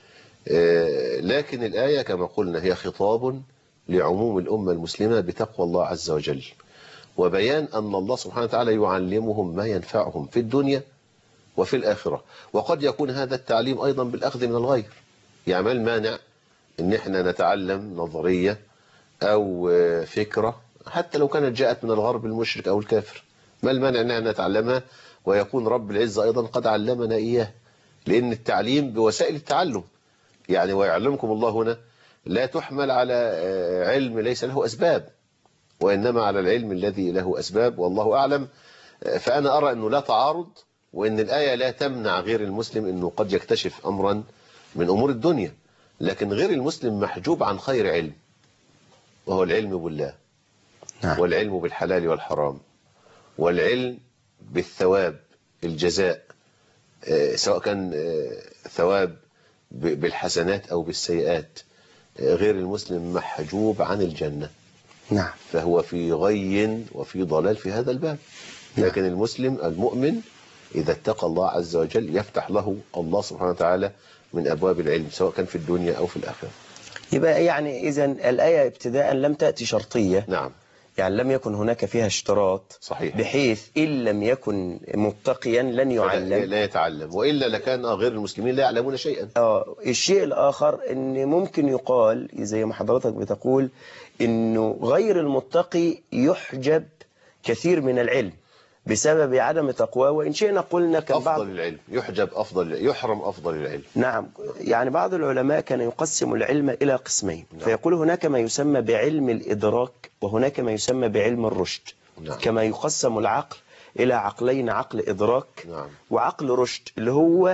لكن الآية كما قلنا هي خطاب لعموم الأمة المسلمة بتقوى الله عز وجل، وبيان أن الله سبحانه وتعالى يعلمهم ما ينفعهم في الدنيا وفي الآخرة. وقد يكون هذا التعليم أيضا بالأخذ من الغير. يعني ما المانع ان احنا نتعلم نظرية او فكرة حتى لو كانت جاءت من الغرب المشرك او الكافر؟ ما المانع ان احنا نتعلمها ويكون رب العزة ايضا قد علمنا اياه؟ لان التعليم بوسائل التعلم. يعني ويعلمكم الله هنا لا تحمل على علم ليس له اسباب، وانما على العلم الذي له اسباب، والله اعلم. فانا ارى انه لا تعارض، وان الاية لا تمنع غير المسلم انه قد يكتشف امرا من امور الدنيا، لكن غير المسلم محجوب عن خير علم، وهو العلم بالله. نعم. والعلم بالحلال والحرام، والعلم بالثواب الجزاء، سواء كان ثواب بالحسنات أو بالسيئات. غير المسلم محجوب عن الجنة. نعم. فهو في غي وفي ضلال في هذا الباب. لكن المسلم المؤمن إذا اتقى الله عز وجل يفتح له الله سبحانه وتعالى من أبواب العلم، سواء كان في الدنيا أو في الآخرة. يبقى يعني إذن الآية ابتداء لم تأتي شرطية. نعم. يعني لم يكن هناك فيها اشتراط. صحيح. بحيث إن لم يكن متقيا لن يعلم. لا يتعلم، وإلا لكان غير المسلمين لا يعلمون شيئا. آه الشيء الآخر إن ممكن يقال زي ما حضرتك بتقول إنه غير المتقي يحجب كثير من العلم بسبب عدم تقواه، وإن شئنا قلنا كان بعض أفضل العلم يحجب أفضل يحرم أفضل العلم. نعم. يعني بعض العلماء كان يقسم العلم إلى قسمين. نعم. فيقول هناك ما يسمى بعلم الإدراك وهناك ما يسمى بعلم الرشد. نعم. كما يقسم العقل إلى عقلين، عقل إدراك. نعم. وعقل رشد اللي هو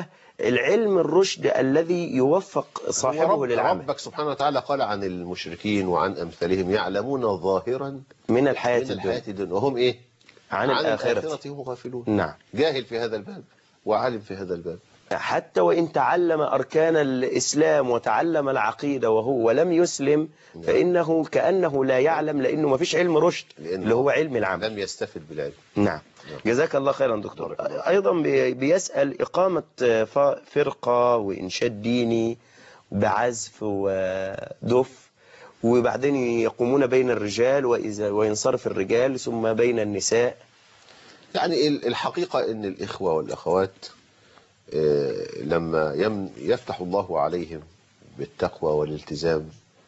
العلم الرشد الذي يوفق صاحبه رب للعمل. ربك سبحانه وتعالى قال عن المشركين وعن أمثالهم يعلمون ظاهرا من الحياة من الحياة الدنيا الدنيا وهم إيه؟ عن, عن الآخرة. الآخرة هم غافلون. نعم. جاهل في هذا الباب وعالم في هذا الباب. حتى وإن تعلم أركان الإسلام وتعلم العقيدة وهو ولم يسلم فإنه كأنه لا يعلم، لأنه ما فيش علم رشد اللي هو علم العمل، لم يستفد بالعلم. نعم. جزاك الله خيرا دكتور. أيضا بيسأل إقامة فرقة وإنشاد ديني بعزف ودف، وبعدين يقومون بين الرجال وإذا وينصرف الرجال ثم بين النساء. يعني الحقيقة أن الإخوة والأخوات لما يفتح الله عليهم بالتقوى والالتزام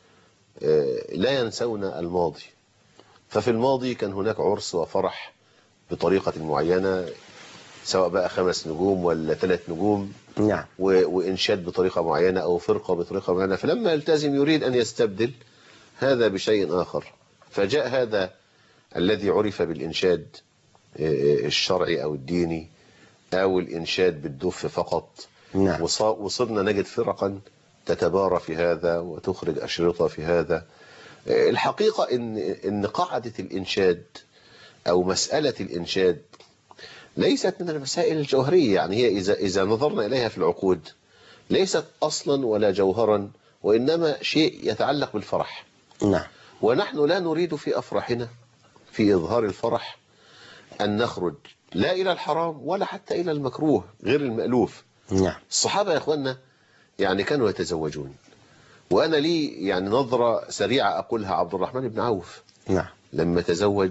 لا ينسون الماضي. ففي الماضي كان هناك عرس وفرح بطريقة معينة، سواء بقى خمس نجوم ولا ثلاث نجوم، نعم، وإنشاد بطريقة معينة أو فرقة بطريقة معينة. فلما يلتزم يريد أن يستبدل هذا بشيء آخر، فجاء هذا الذي عرف بالإنشاد الشرعي أو الديني أو الإنشاد بالدف فقط. نعم. وصرنا نجد فرقا تتبارى في هذا وتخرج أشرطة في هذا. الحقيقة إن إن قاعدة الإنشاد أو مسألة الإنشاد ليست من المسائل الجوهرية. يعني هي إذا إذا نظرنا إليها في العقود ليست أصلا ولا جوهرا، وإنما شيء يتعلق بالفرح. نعم. ونحن لا نريد في أفراحنا في إظهار الفرح أن نخرج لا إلى الحرام ولا حتى إلى المكروه غير المألوف. نعم. الصحابة يا إخواننا يعني كانوا يتزوجون، وأنا لي يعني نظرة سريعة أقولها. عبد الرحمن بن عوف نعم لما تزوج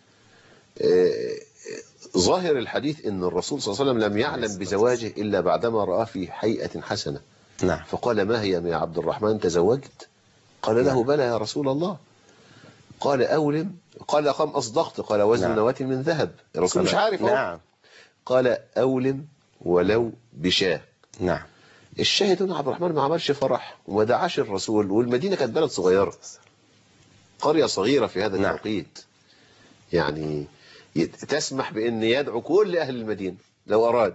آه ظاهر الحديث أن الرسول صلى الله عليه وسلم لم يعلم بزواجه إلا بعدما رأى في هيئة حسنة. نعم. فقال ما هي يا عبد الرحمن تزوجت؟ قال له بلى يا رسول الله. قال أولم؟ قال قام أصدقت. قال وزن نعم. نواة من ذهب. الرسول مش عارف. نعم. قال أولم ولو بشاه. نعم. الشاهد ان عبد الرحمن ما عملش فرح وما دعاش الرسول، والمدينة كانت بلد صغيرة، قرية صغيرة في هذا التوقيت. يعني تسمح بأن يدعو كل أهل المدينة لو أراد.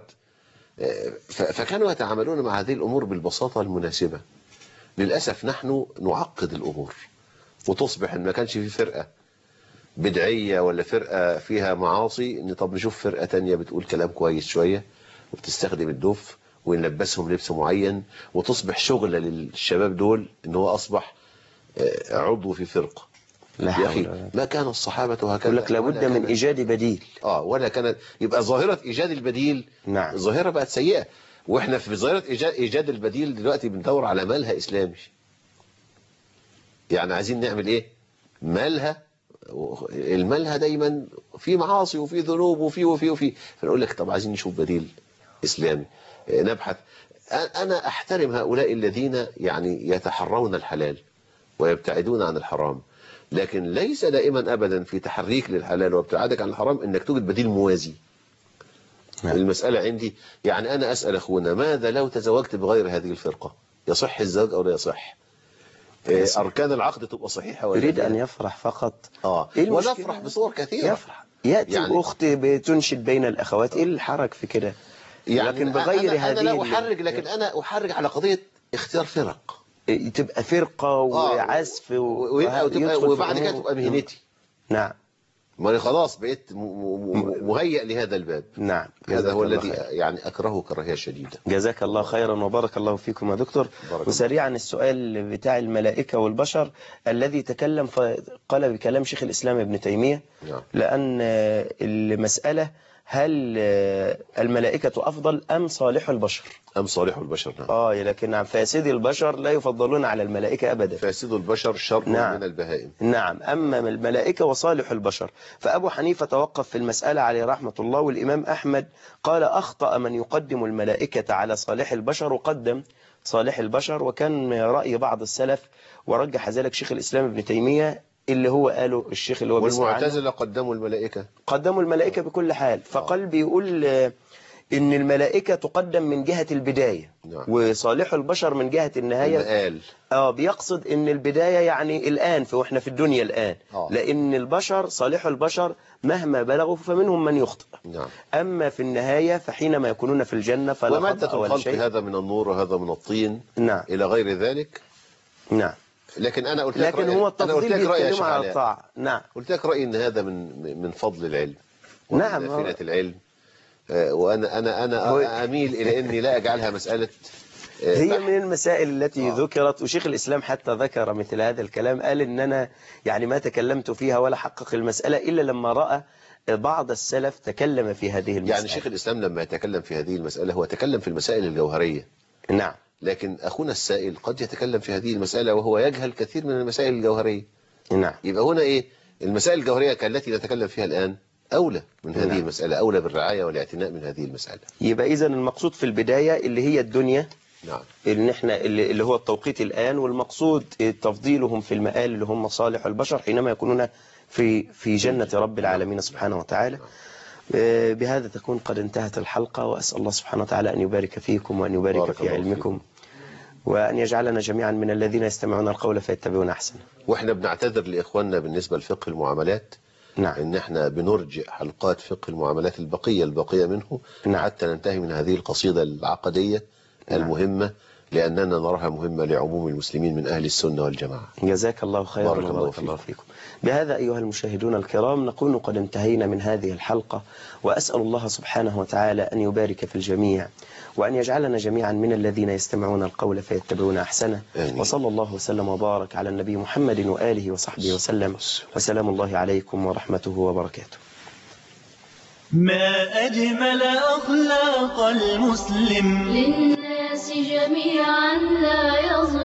فكانوا يتعاملون مع هذه الأمور بالبساطة المناسبة. للأسف نحن نعقد الأمور وتصبح إن ما كانش في فرقة بدعية ولا فرقة فيها معاصي، إن طب نشوف فرقة تانية بتقول كلام كويس شوية وبتستخدم الدف ونلبسهم لبس معين، وتصبح شغلة للشباب دول إن هو أصبح عضو في فرقة. يا أخي ما كان الصحابة هكذا. يقول لك لابد من إيجاد بديل. آه ولا كانت يبقى ظاهرة إيجاد البديل. نعم. ظاهرة بقت سيئة، وإحنا في ظاهرة إيجاد إيجاد البديل دلوقتي بندور على مالها إسلامي. يعني عايزين نعمل إيه؟ مالها، المالها دايما في معاصي وفي ذنوب وفي وفي وفي فنقول لك طب عايزين نشوف بديل إسلامي نبحث. أنا أحترم هؤلاء الذين يعني يتحرون الحلال ويبتعدون عن الحرام، لكن ليس دائما أبدا في تحريك للحلال وابتعادك عن الحرام إنك توجد بديل موازي. نعم. المسألة عندي يعني أنا أسأل أخونا ماذا لو تزوجت بغير هذه الفرقة؟ يصح الزواج أو لا يصح؟ أركان العقد تبقى صحيحة ولا يريد أن يفرح فقط. آه. ونفرح بصور كثيرة. يفرح يأتي يعني أخت بتنشد بين الأخوات. إيه الحرج في كده؟ يعني لكن بغير أنا, هذه أنا لا أحرج، لكن أنا أحرج على قضية اختيار فرق. تبقى فرقة وعزف آه. وبعد كده تبقى مهنتي. نعم. ما أنا خلاص بقيت مهيئ لهذا الباب. نعم. هذا هو الذي يعني أكرهه كراهية شديدة. جزاك الله خيرا وبارك الله فيكم يا دكتور. وسريعا السؤال بتاع الملائكة والبشر الذي تكلم قال بكلام شيخ الإسلام ابن تيمية. نعم. لأن المسألة هل الملائكة أفضل أم صالح البشر؟ أم صالح البشر. نعم. آه لكن فاسد البشر لا يفضلون على الملائكة أبدا. فاسد البشر شر نعم. من البهائم. نعم. أما الملائكة وصالح البشر. فأبو حنيفة توقف في المسألة عليه رحمة الله، والإمام أحمد قال أخطأ من يقدم الملائكة على صالح البشر وقدم صالح البشر، وكان رأي بعض السلف ورجح ذلك شيخ الإسلام ابن تيمية اللي هو قاله الشيخ اللي هو والمعتزلة قدموا الملائكة قدموا الملائكة بكل حال. فقال بيقول إن الملائكة تقدم من جهة البداية نعم. وصالح البشر من جهة النهاية. المآل. اه بيقصد إن البداية يعني الآن فإحنا في الدنيا الآن. آه. لأن البشر صالح البشر مهما بلغوا فمنهم من يخطئ. نعم. أما في النهاية فحينما يكونون في الجنة فلا ومادة خطأ ولا الخلق شيء. هذا من النور وهذا من الطين. نعم. إلى غير ذلك. نعم. لكن أنا قلت لك لكن رأي هو أنا قلت التفضيل لك رأيي يا بيتكلم شيخ على علاء. الطاعة. نعم. قلت لك رأيي إن هذا من من فضل العلم. نعم. ومن العلم. وأنا أنا أنا أميل إلى أني لا أجعلها مسألة. هي من المسائل التي آه. ذكرت، وشيخ الإسلام حتى ذكر مثل هذا الكلام، قال إن أنا يعني ما تكلمت فيها ولا حقق المسألة إلا لما رأى بعض السلف تكلم في هذه المسألة. يعني شيخ الإسلام لما يتكلم في هذه المسألة هو تكلم في المسائل الجوهرية. نعم. لكن أخونا السائل قد يتكلم في هذه المسألة وهو يجهل كثير من المسائل الجوهرية. نعم. يبقى هنا إيه المسائل الجوهرية التي نتكلم فيها الآن أولى من هذه نعم. المسألة، أولى بالرعاية والاعتناء من هذه المسألة. يبقى إذن المقصود في البداية اللي هي الدنيا. نعم. اللي احنا اللي, اللي هو التوقيت الآن، والمقصود تفضيلهم في المآل اللي هم صالح البشر حينما يكونون في في جنة رب العالمين سبحانه وتعالى. بهذا تكون قد انتهت الحلقة، وأسأل الله سبحانه وتعالى أن يبارك فيكم وأن يبارك في علمكم وأن يجعلنا جميعا من الذين يستمعون القول فيتبعون أحسنه. وإحنا بنعتذر لإخواننا بالنسبة لفقه المعاملات. نعم. إن إحنا بنرجع حلقات فقه المعاملات البقية البقية منه. نعم. حتى ننتهي من هذه القصيدة العقدية. نعم. المهمة لأننا نراها مهمة لعموم المسلمين من أهل السنة والجماعة. جزاك الله خيرا بارك الله, الله, الله فيكم. بهذا أيها المشاهدون الكرام نكون قد انتهينا من هذه الحلقة، وأسأل الله سبحانه وتعالى أن يبارك في الجميع وأن يجعلنا جميعا من الذين يستمعون القول فيتبعون أحسنه. وصلى الله وسلم وبارك على النبي محمد وآله وصحبه وسلم، وسلام الله عليكم ورحمته وبركاته. ما أجمل أخلاق المسلم، للناس جميعا لا يظلم.